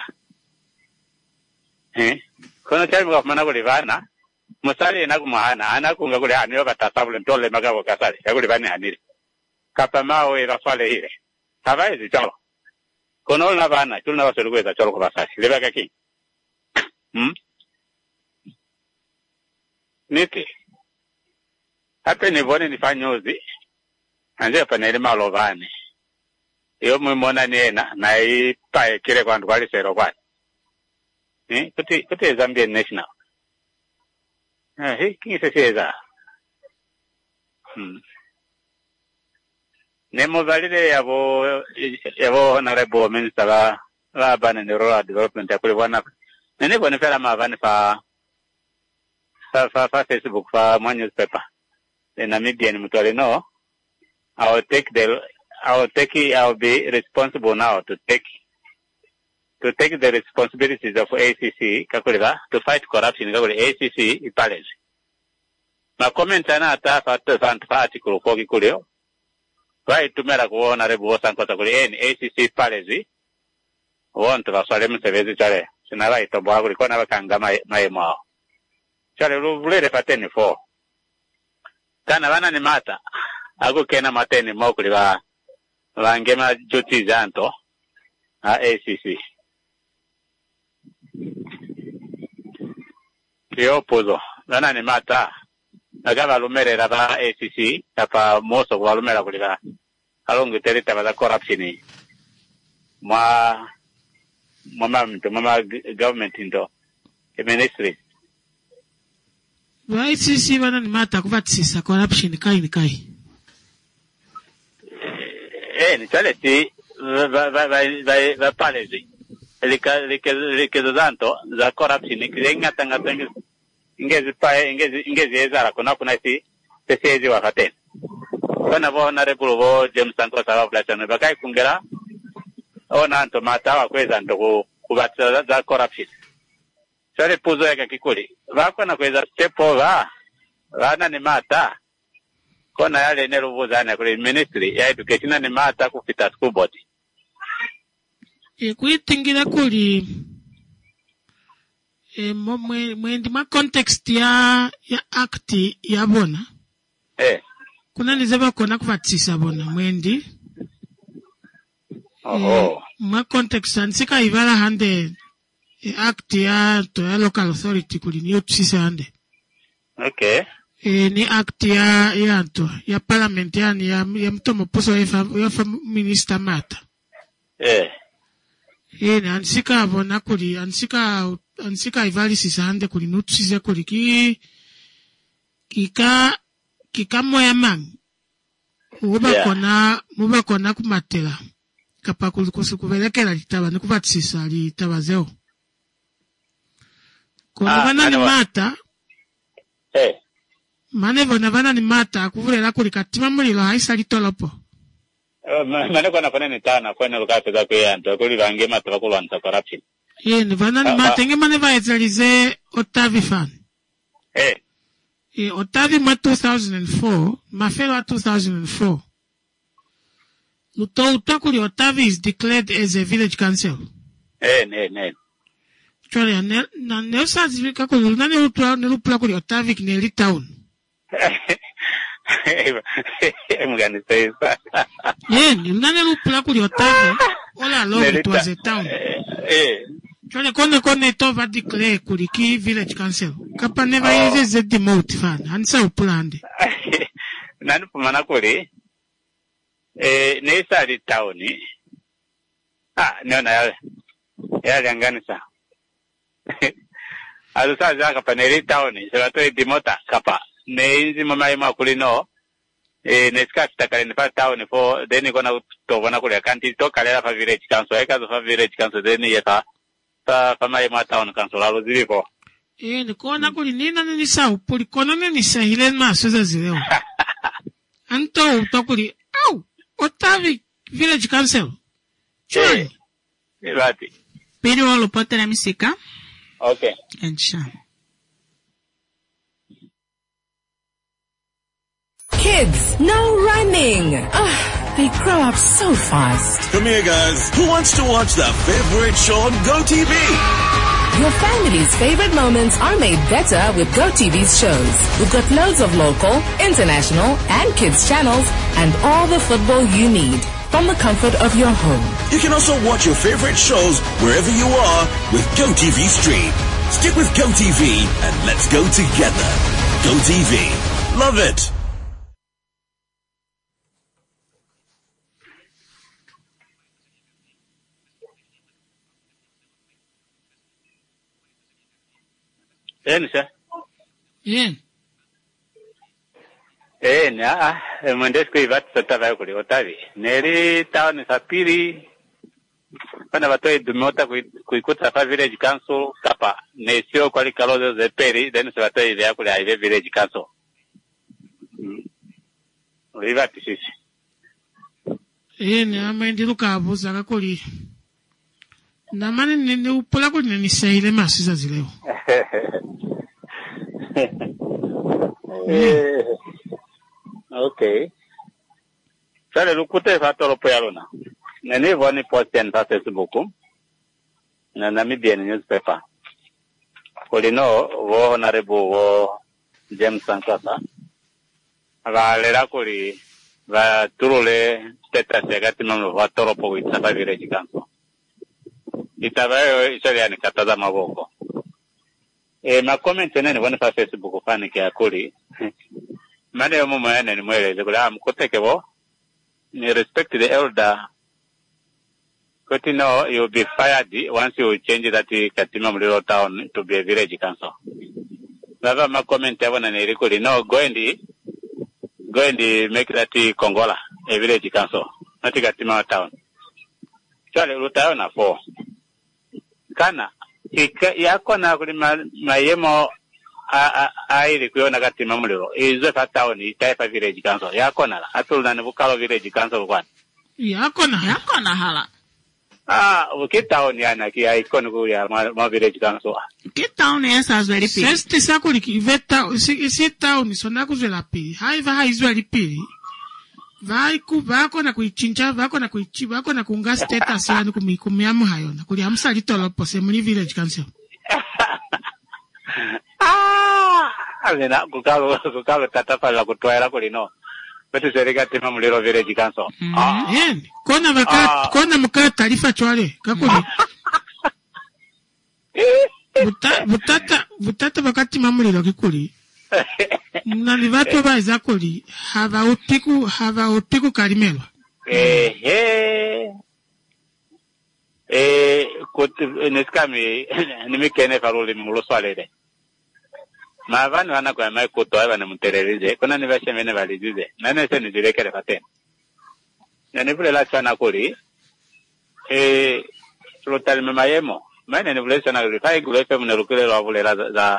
kona chalo ga mana kule bana musali na kumahana ana kunga kule hani bata tabule ntole magabo kasali yakule bani hanire kapa mao ira swale ile tabai chalo kono na bana tulna waserukweza chalo kwa basasi lebaka ki niti hape ni bone ni fanyozi anje panele malovani iyo mwimona niena na ipae kile kwa ndu kwali sero kwani kuti Zambian national hii kingi seza nemo valide yabo honorable minister la bana ni rural development ya kule wana nene bwana fera mavani fa Facebook fa newspaper the Namibian mutwale no I'll be responsible now to take the responsibilities of ACC kakuleva to fight corruption kakule ACC ipalezi ma comment ana ata fa article ko kikuleo vai tumera kuona rebu sankota kule ACC palezi wonto basale msevezi chale sinala itoboa kule kona bakanga maemo chale lule pateni fo kana bana ni mata ago kena mateni mo kule ba ngema juti zanto ACC yo pozo bana ni mata agaba lumerera ba ACC tapa moso kwa lumera kulika alongo terita ba corruption mama government ndo ministry ba ACC bana ni mata kuvatsisa corruption kai ni chaleti va palezi lika zanto za corruption kirenga tanga ingezi ezara kuna si tesezi wakate kana bona rebulo James Sanko sawa plachano bakai kungera ona anto mata wa kweza ndo kubatsa za corruption sare puzo yake kikuli bakona kweza step over bana ni mata kona yale nerubuzana kule ministry ya education ni mata kupita school board kuitingira kuli mwendi ma context ya act ya bona kuna nizeba kona kuvatsisa bona mwendi ma context ansika ivala hande act ya to ya local authority kuli ni yotsisa hande ni act ya to ya parliament yani ya mtomo poso ya minister mata ansika abona kuli ansika ivali sisande kuli nutsise kuli kika moya mang muba kona kumatela kapa kuli kuvelekela litaba nikuvatsisa litaba zeo Kuna vana ni mata. Mane vana ni mata kuvulera kuli katima mulilo haisa litolopo. Mane kwa nakone ni tana kwa lukape za kuyanto kuli vange mata kulwanza corruption. Ni vana ni mata nge mane vaezalize Otavi fan. Otavi mwa 2004, mafelo wa 2004. Utakuli Otavi is declared as a village council. Chole, na neusa zivika kuli, nani ulupula kuli Otavi kineli town. Mgani sasa. Nani ulupula kuli Otavi, all along it was a town. Chole, kone tova declare kuli ki village council. Kapa never is a demote fan, hansa upulande. Nani pumana kuli, nesa di tauni. Neona yale anganisa. Alusa za kapa neri tauni, sabato dimota kapa. Neizi mama ima kuli no, neska sitakale nipa tauni for, deni kona tovana kuli akanti to kalela fa village council, eka zo fa village council, deni yeka, fa ima town council, alo zilipo. Nikona kuli nina nisa upuli, kona nisa hile masuza zileo. Anto utokuli, Otavi village council. Choi. Vati. Pili walopote na misika. Okay. Ensha. Kids, no running. They grow up so fast. Come here, guys. Who wants to watch their favorite show on GoTV? Your family's favorite moments are made better with GoTV's shows. We've got loads of local, international, and kids channels, and all the football you need from the comfort of your home. You can also watch your favorite shows wherever you are with GoTV Stream. Stick with GoTV and let's go together. GoTV. Love it. Sir? Mwendesko ivati sotava yukuli Otavi. Neri town sapiri. Pana watoi dumota kuikuta fa village council kapa. Nesio kwali kalozo zeperi. Then se watoi ivya kuli aive village council. Ivati sisi. Ama indiruka abuza kakuli. Namani nene upula kuli nenisahile masuza zileo. Okay. Sale lukute fatoro poyalona. Nene voni posten fa Facebook. Na Namibian newspaper. Kolino wo honorable wo James Sankasa. Va lera koli va turule status ya gatimamo va toropo witsafa village council. Itabayo isaliani kataza maboko. Ma comment nene voni fa Facebook fani kia kuli. Mane yo mumo ene ni mweleze kula mkoteke wo. Ni respect the elder. Koti no, you'll be fired once you change that Katima Mulilo town to be a village council. Baba ma comment ya wana ni rikuli. No, go and make that Kongola a village council. Not Katima town. Chale utayo na 4. Kana, yako na kuli mayemo airi kuiona Katima Mulilo. Izo fa town, itaifa village council. Yako na la. Atulu na bukalo village council kwan. Yako na hala. Town yana ki icon ko ya ma village council. Town esa azweli pili. Sesti sakuli ki veta si town sona kuzwela pili. Haiva haizweli pili. Vako na kuichincha, vako na kuichiba, vako na kunga status yani kumiamu hayona. Kuli hamsa litolopo se muli village council. Alina kukalo tatafa la kutoera kuli no. Betu serika Katima Mulilo village council. Kona mkata tarifa chwale. Kakuli. Butata wakati Mulilo kikuli. Mnani watu waiza kuli. Hava upiku karimelwa. Neskami nimikene faruli muloswalede. Mavani wana kwa mai kutoa wana mtererize. Kuna nivashe mene valizize. Nane se nizirekere fatene. Na nivule la chana kuli. Sulutali memayemo. Mane ni vile sana rifai gule FM ne rukile wa vule za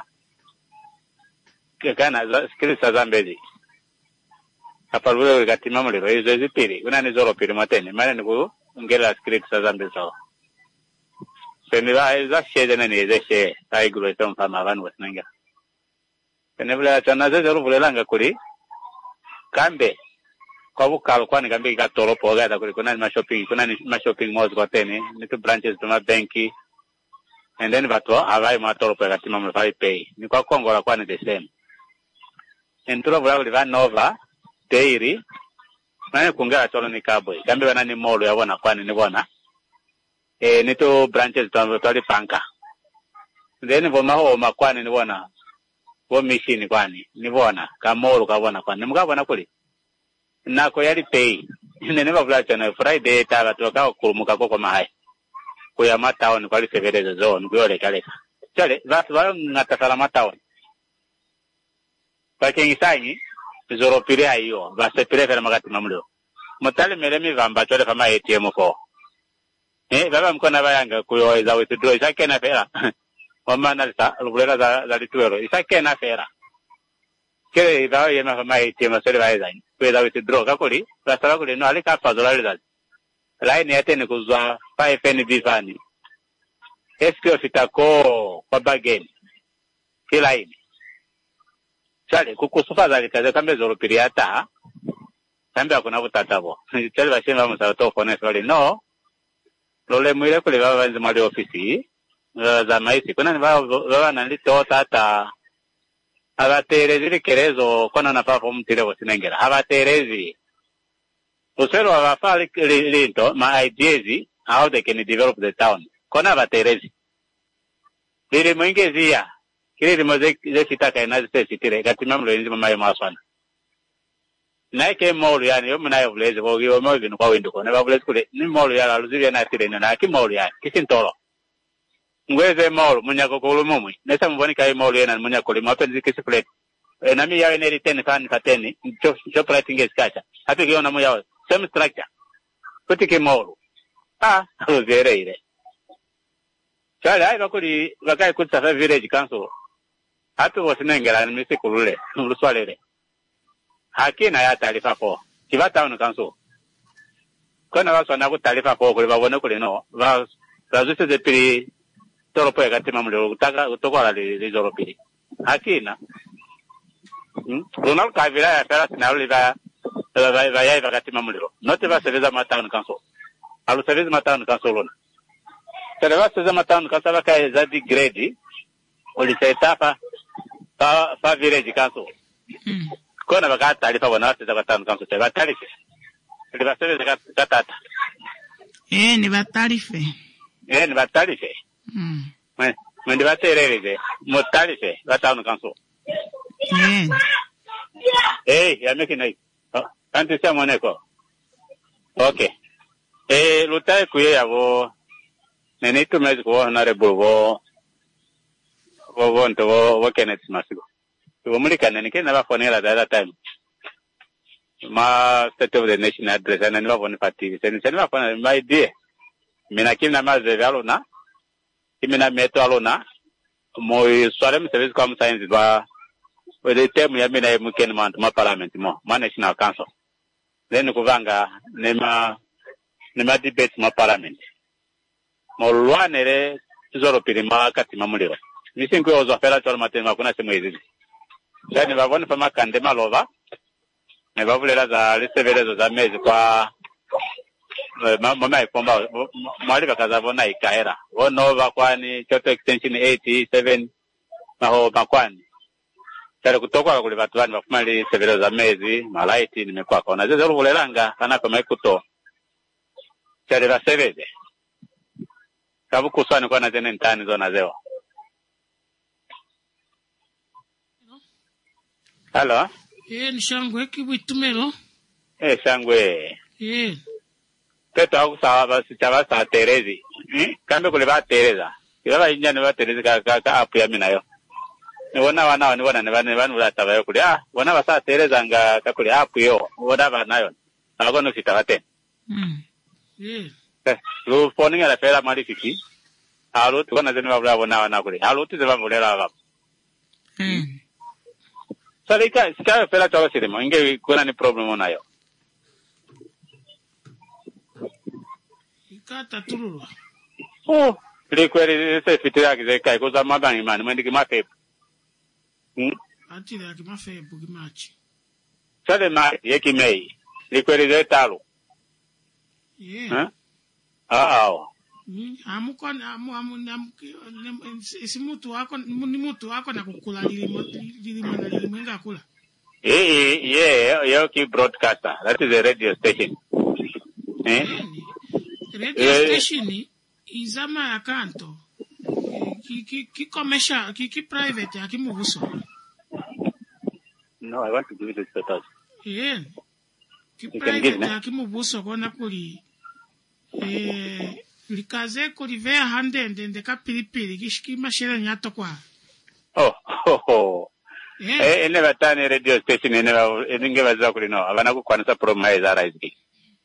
kana za skills za Zambezi. Hapa vule katima muliro hizo zipiri. Kuna ni zoro piri matene. Mane ni ku ngela skills za Zambezi sawa. Seniwa za shede na ni zeshe ai gule FM fama vanu wasnanga. Senevula chana zero vule langa kuli kambe kwa bukalo kwani kambe ikatoropo gada kuli kuna ni shopping malls kwa tene ni tu branches tuma benki and then bato avai matoropo katima mfai pay ni kwa kongola kwani the same entro vula kuli vanova dairy nani kungela cholo ni kabwe kambe wana ni mall yabona kwani ni bona ni tu branches tuma tali panka then voma ho makwani ni bona wo machine kwani nibona kamoro kabona kwani mukabona kuli nako yali pay nene bavulacha na Friday taba toka kurumuka koko mahai kuya mataoni kwali severeza zone kuyole kaleka chale vatu wao ngatakala mataoni pakengi sanyi zoro pire ayo base pire fera magati mamulio mutale melemi vamba chole fama ATM ko baba mkona bayanga kuyo za withdraw isakena fera wamana lubulera za lituero isakena fera kere dawa yema fama ATM sele baizani kweza withdraw kakuli basaba kuli no alika fazola leza line yatene kuzwa 5NB fani SQ fitako kwa bageni kila line chale kukusufa za likaze kambe zoro piriata kambe akuna butatabo chale bashema musato fone sole no lole mwile kule baba banze mali ofisi za maisi kuna ni baba nalito tata abaterezi likerezo kona na pafo mtile wasinengera abaterezi usero abafali linto ma ideas how they can develop the town kona abaterezi lili mwingezia kile limoze kitaka inazi sitire katima mloenzi mamaye maswana naike molu yani yo munayo vleze bogiwo movi no kwa windu kona bavleze kule ni molu ya aluzivya na tirene na ki molu ya kisintolo ngweze molu munyako ko lumumwe nesa muboni kai molu yena munyako le mapenzi kisiflete nami yawe neri 10 fan fateni jo plating eskacha hapi kiona mu yawe same structure kutike molu aluzere ile chale ai bakuri bakai kutsa village council hapi wasinengera ni misikulule uluswalele hakina ya taarifa po kiba town council kona wasana ku taarifa po kule babone kule no bazuse de pili toropo ya katima muliro utaka utokola le zoro pili hakina Ronald Kavira ya pera sinalo va ya katima muliro note va service ma town council alu service ma town council lona service ma town council va kai za grade oli setapa pa village council kona baka taarifa wana watu za town council teba taarifa ili basebe zakatata ni batarife ni batarife mwende baterereze mutarife ba town council ya meki nai kanti sia moneko okay lutai kuye yabo nene tumezi ko na rebovo nto wo Kenneth Masigo Umulika ni kena bafonela that time. Ma state of the nation address and never on party. Sen bafona my dear. Mina kina maze alona. Kimina meto alona. Mo swalem service com science ba with the term ya mina muken man ma parliament mo ma national council. Then kuvanga nema debate ma parliament. Mo lwanere zoro pirima kati mamuliro. Misinko ozo fela tolo matema kuna semo hizi. Yani bavone fama kande malova ne bavulera za lisevelezo za mezi kwa mama ikomba mwali bakazavona ikaera onova kwani choto extension 87 maho makwani tare kutokwa kule watu bani bafumali lisevelezo za mezi malaiti nimekwa kona zezo ruvulelanga kana kama ikuto tare baseveze kabu kuswani kwa na zene ntani zona zewa. Hello? Ni shangwe kibuitumelo. Shangwe. Peto ako sa sa Terezi. Kambe kule ba Tereza. Kila inja ne ba Tereza ka apu ya minayo. Ni wana ne bana ula tabayo kule. Wana ba sa Tereza nga ka kule apu yo. Wana ba nayo. Ako no sitawate. Lu phoning ala fela mali fiki. Haluti wana zeni wabula wana kuli. Haluti zeba mulela wabula. Salika, sikawe fela chawa sirimo. Inge kuna ni problem onayo. Ikata turulwa. Likweli se fitira kizekai kuza mabangi mani mwendiki mafepu. Atile yaki mafepu kimachi. Sade ma yeki mei. Likweli ze talo. Yeah. Amukona isimutu wako ni mutu wako na kukula lilimo ngakula. Yeah, ki broadcaster. That is a radio station. Radio station izama ya kanto. Ki commercial, ki private ya kimubuso. No, I want to give it to the Yeah. Ki private ya kimubuso kona kuli likaze kuli vea hande ndeka pilipili kishikima shere nyato kwa. Ene batani radio station ene baza kuli no abana kukwanisa promise ara iziki.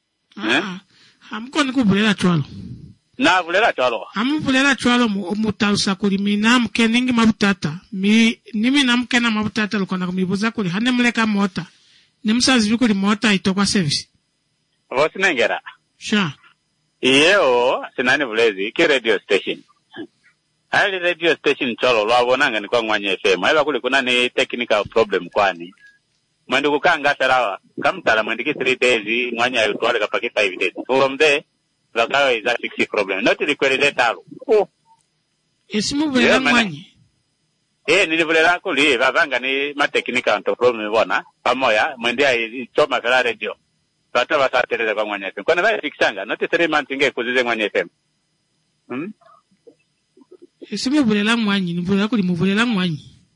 Amko nikubulela chwalo. Na bulela chwalo. Amubulela chwalo mutalusa kuli mina mkeningi mabutata. Nimi namkena mabutata lukona kumibuza kuli hande muleka mota. Nimusazi kuli mota itokwa service. Vosi nengera. Sha. Iyo sinani bulezi ki radio station. Hali radio station cholo lwabonanga ni kwa Mwanya FM. Haiba kuli kuna ni technical problem kwani. Mwendu kukanga sarawa. Kamtala mwendiki 3 days Mwanya yutwale kapaki 5 days. From there, Zakawa is a 60 problem. Not require talo. Isimu bulela Mwanya. Nilibulela kuli babanga ni ma technical problem bona. Pamoya mwendia ichoma kala radio. Bata basateleza kwa Mwanya FM. Kwana baya fikisanga. Not 3 months inge kuzize Mwanya FM. Isimu bulela Mwanya. Nibulela kuli mubulela Mwanya.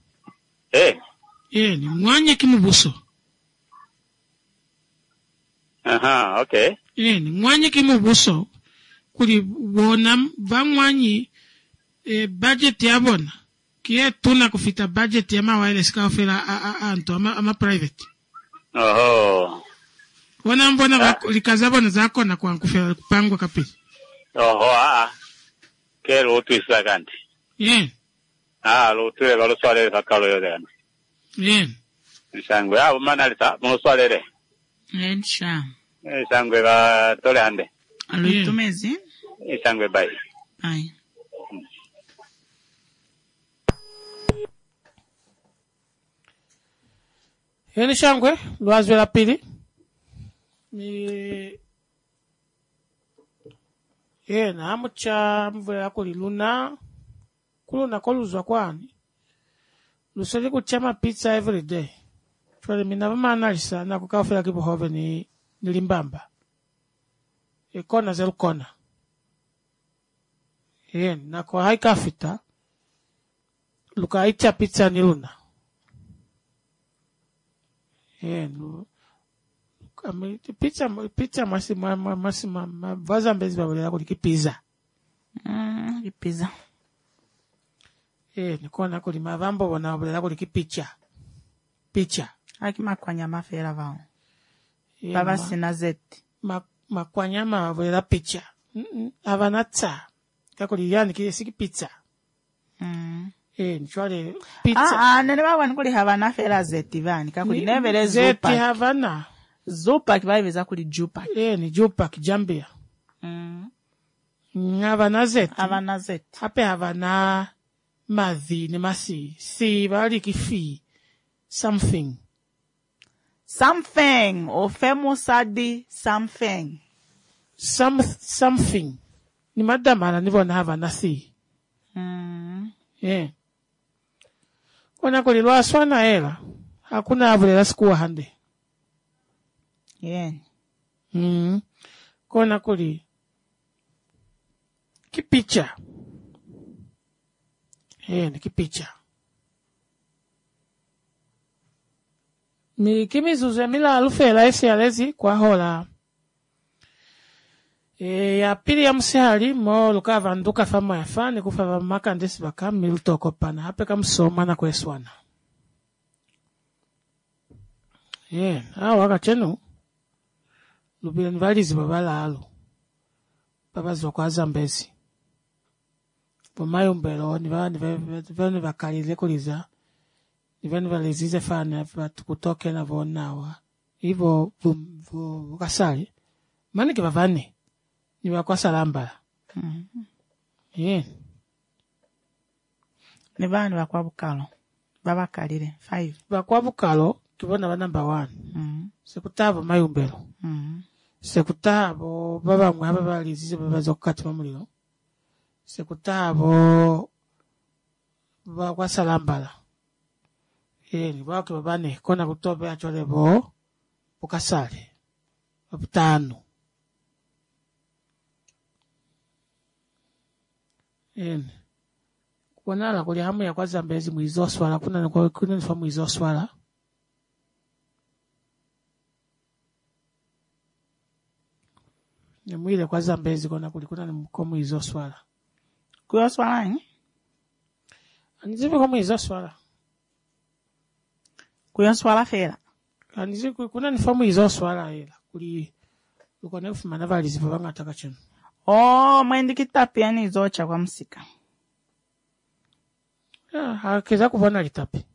Ni Mwanya kimubuso. Okay. Ni Mwanya kimubuso. Kuli bona Mwanya budget ya bona. Kie tuna kufita budget ya wireless ka ofela anto ama private. Wana mbona likaza bona zako na kwa kufela kupangwa kapili. Kero twisa ganti. Lo tuwe lo swale kakalo yodana. Sangwe manalita mo swale Ensha. Sangwe ba tole hande. Alutumezi. Sangwe bai. Ai. Yeni shangwe lwazwe la pili. Na amucha mvula kuli luna koluzwa kwani. Lusoli kuchama pizza every day. Chwale mina vama analisa na kukawafela kipo hove ni limbamba. Kona zelu kona. Na kwa haika fita. Luka haicha pizza ni luna. Pizza masima vaza mbezi babulela kuli kipiza. Kipiza. Nikona kuli mavambo wana babulela kuli kipicha. Picha. Makwanya mafera vao. Baba sina zeti. Makwanya babulela picha. Avanatsa. Kakuli yani kisiki pizza. Nchwale pizza. Nene bawa nkuli havana fera zeti vani. Kakuli nevele zupa. Zeti havana. Zupa kibaiweza kuli jupa. Ni jupa kijambia. Havana zeti. Havana zeti. Hape havana madhi ni masi. Si bali kifi. Something. Ofemusadi something. Something. Ni madamana nivona havana si. Kona kuli lwaswana hela. Hakuna avulela sikuwa hande. Kona kuli kipicha. Ni kipicha. Kimizuze mila alufela esi alezi kwa hola. Ya pili ya msihali mo lukava nduka fama ya fani kufava maka ndesi baka milutoko pana. Hape kamsoma na kweswana. Waka chenu. Lubile nivalizi babala alu. Babazi wakwa Zambezi. Bomayumbelo ni vakalile kuliza. Ni valizize fana kutoke na vonawa. Hivyo vukasali. Manike vavane. Ni vakwasala Ni vani vakwabukalo. Babakalile 5. Vakwabukalo kibona ba number 1. Sekutabo mayumbelo. Sekutabo baba mwaba balizize babazokati mamuliro. Sekutabo bakwasalambala. Ni bake babane kona kutobe acholebo bukasale. Babutano. Kwanala kuli hamu ya kwa Zambezi mwizo swala kuna nifa mwizo swala. Ni mwile kwa Zambezi kuna ni mwizo swala. Kuyo swala ni? Anizipi kwa mwizo swala. Kuyo swala fela. Anizipi kuna nifa mwizo swala hela. Kuli ukone ufumana vali zipavanga atakachenu. Mwendi kitapia ni zocha kwa msika. Hakiza kuvona litapi.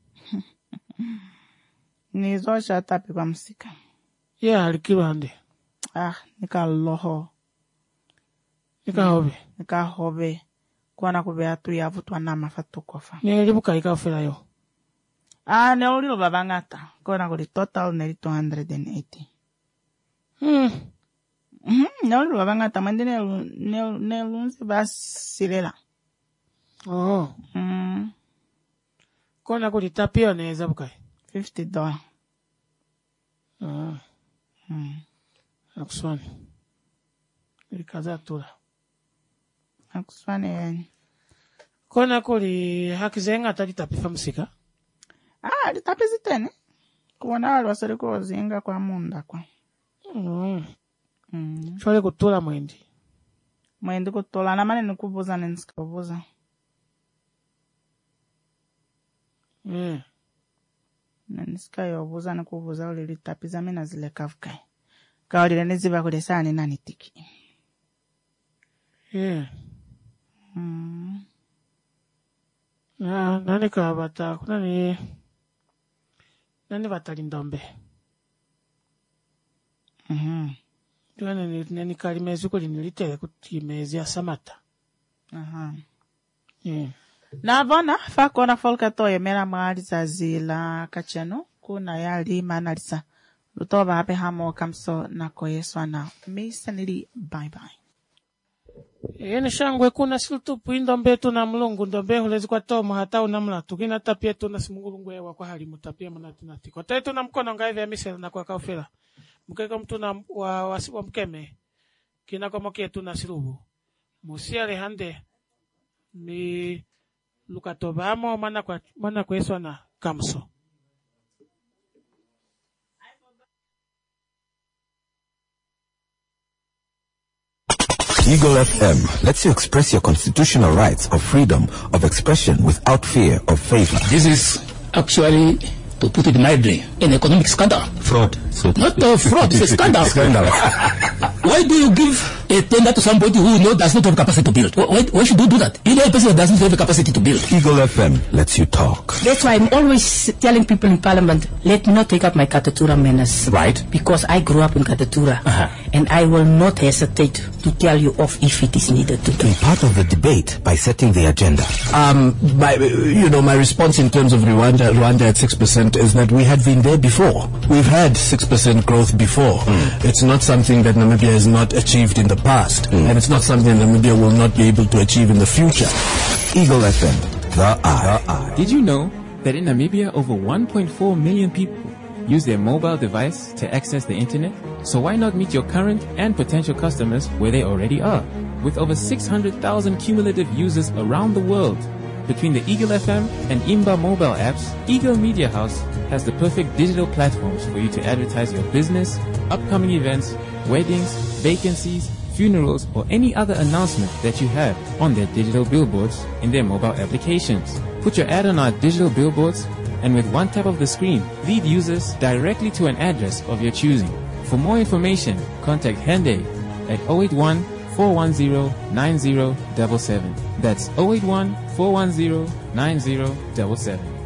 Ni zocha tapi kwa msika. Alikiru hande. Nika loho. Nika hobe. Kwa kubea tu ya vutu wanama fatu kofa. Nilibuka ika ufela yo. Neulilo babangata. Kwa kuli total neli 280. Neulilo babangata. Mandi nelunzi basilela. Kona kuli tapio neza bukai. $50. Akuswani. Ilikaza tula. Akuswani yani. Kona kuli hakizenga tali tapifa msika? Litapi zitene. Kuwana wali wasari kwa zinga kwa munda kwa. Chole kutula mwendi. Mwendi kutula. Na mani nikubuza nisikabuza. Na nisika yobuza nikubuza uli litapiza mina zile kafukai. Kaulile niziba kule sani nani tiki. Nani kabata kuna nani batali ndombe. Nani kalimezi kuli nilitele kutimezi ya samata. Na bona fakona folka toye mera maali za zila kachano kuna yali manalisa lutoba hape hamo kamso na koyeswa na misa nili bye bye. Shangwe kuna siltupu indombe tu na mlungu ndombe hulezi kwa tomo hata unamla tukina tapia tu na simungulungu ewa kwa hali mutapia manatinati kwa tetu na mkono ngaive ya misela na kwa kaufela mkeka mtu na wa mkeme kina kwa mokia tu na silubu musia lehande ni lukatobamo mana kweswa na kamso. Eagle FM lets you express your constitutional rights of freedom of expression without fear of favor. This is actually, to put it mildly, an economic scandal. Fraud. Not fraud, it's a scandal. Why do you give a tender to somebody who does not have capacity to build? Why should you do that? You know a person that doesn't have the capacity to build. Eagle FM lets you talk. That's why I'm always telling people in Parliament, let me not take up my Katatura menace. Right. Because I grew up in Katatura. And I will not hesitate to tell you off if it is needed to. Be part of the debate by setting the agenda. My response in terms of Rwanda at 6% is that we had been there before. We've had 6% growth before. It's not something that Namibia has not achieved in the past. And it's not something that Namibia will not be able to achieve in the future. Eagle FM, the eye. Did you know that in Namibia over 1.4 million people use their mobile device to access the internet? So why not meet your current and potential customers where they already are? With over 600,000 cumulative users around the world, between the Eagle FM and Imba mobile apps, Eagle Media House has the perfect digital platforms for you to advertise your business, upcoming events, weddings, vacancies, funerals, or any other announcement that you have on their digital billboards in their mobile applications. Put your ad on our digital billboards, and with one tap of the screen, lead users directly to an address of your choosing. For more information, contact Hende at 081 081-410-9077. That's 081-410-9077.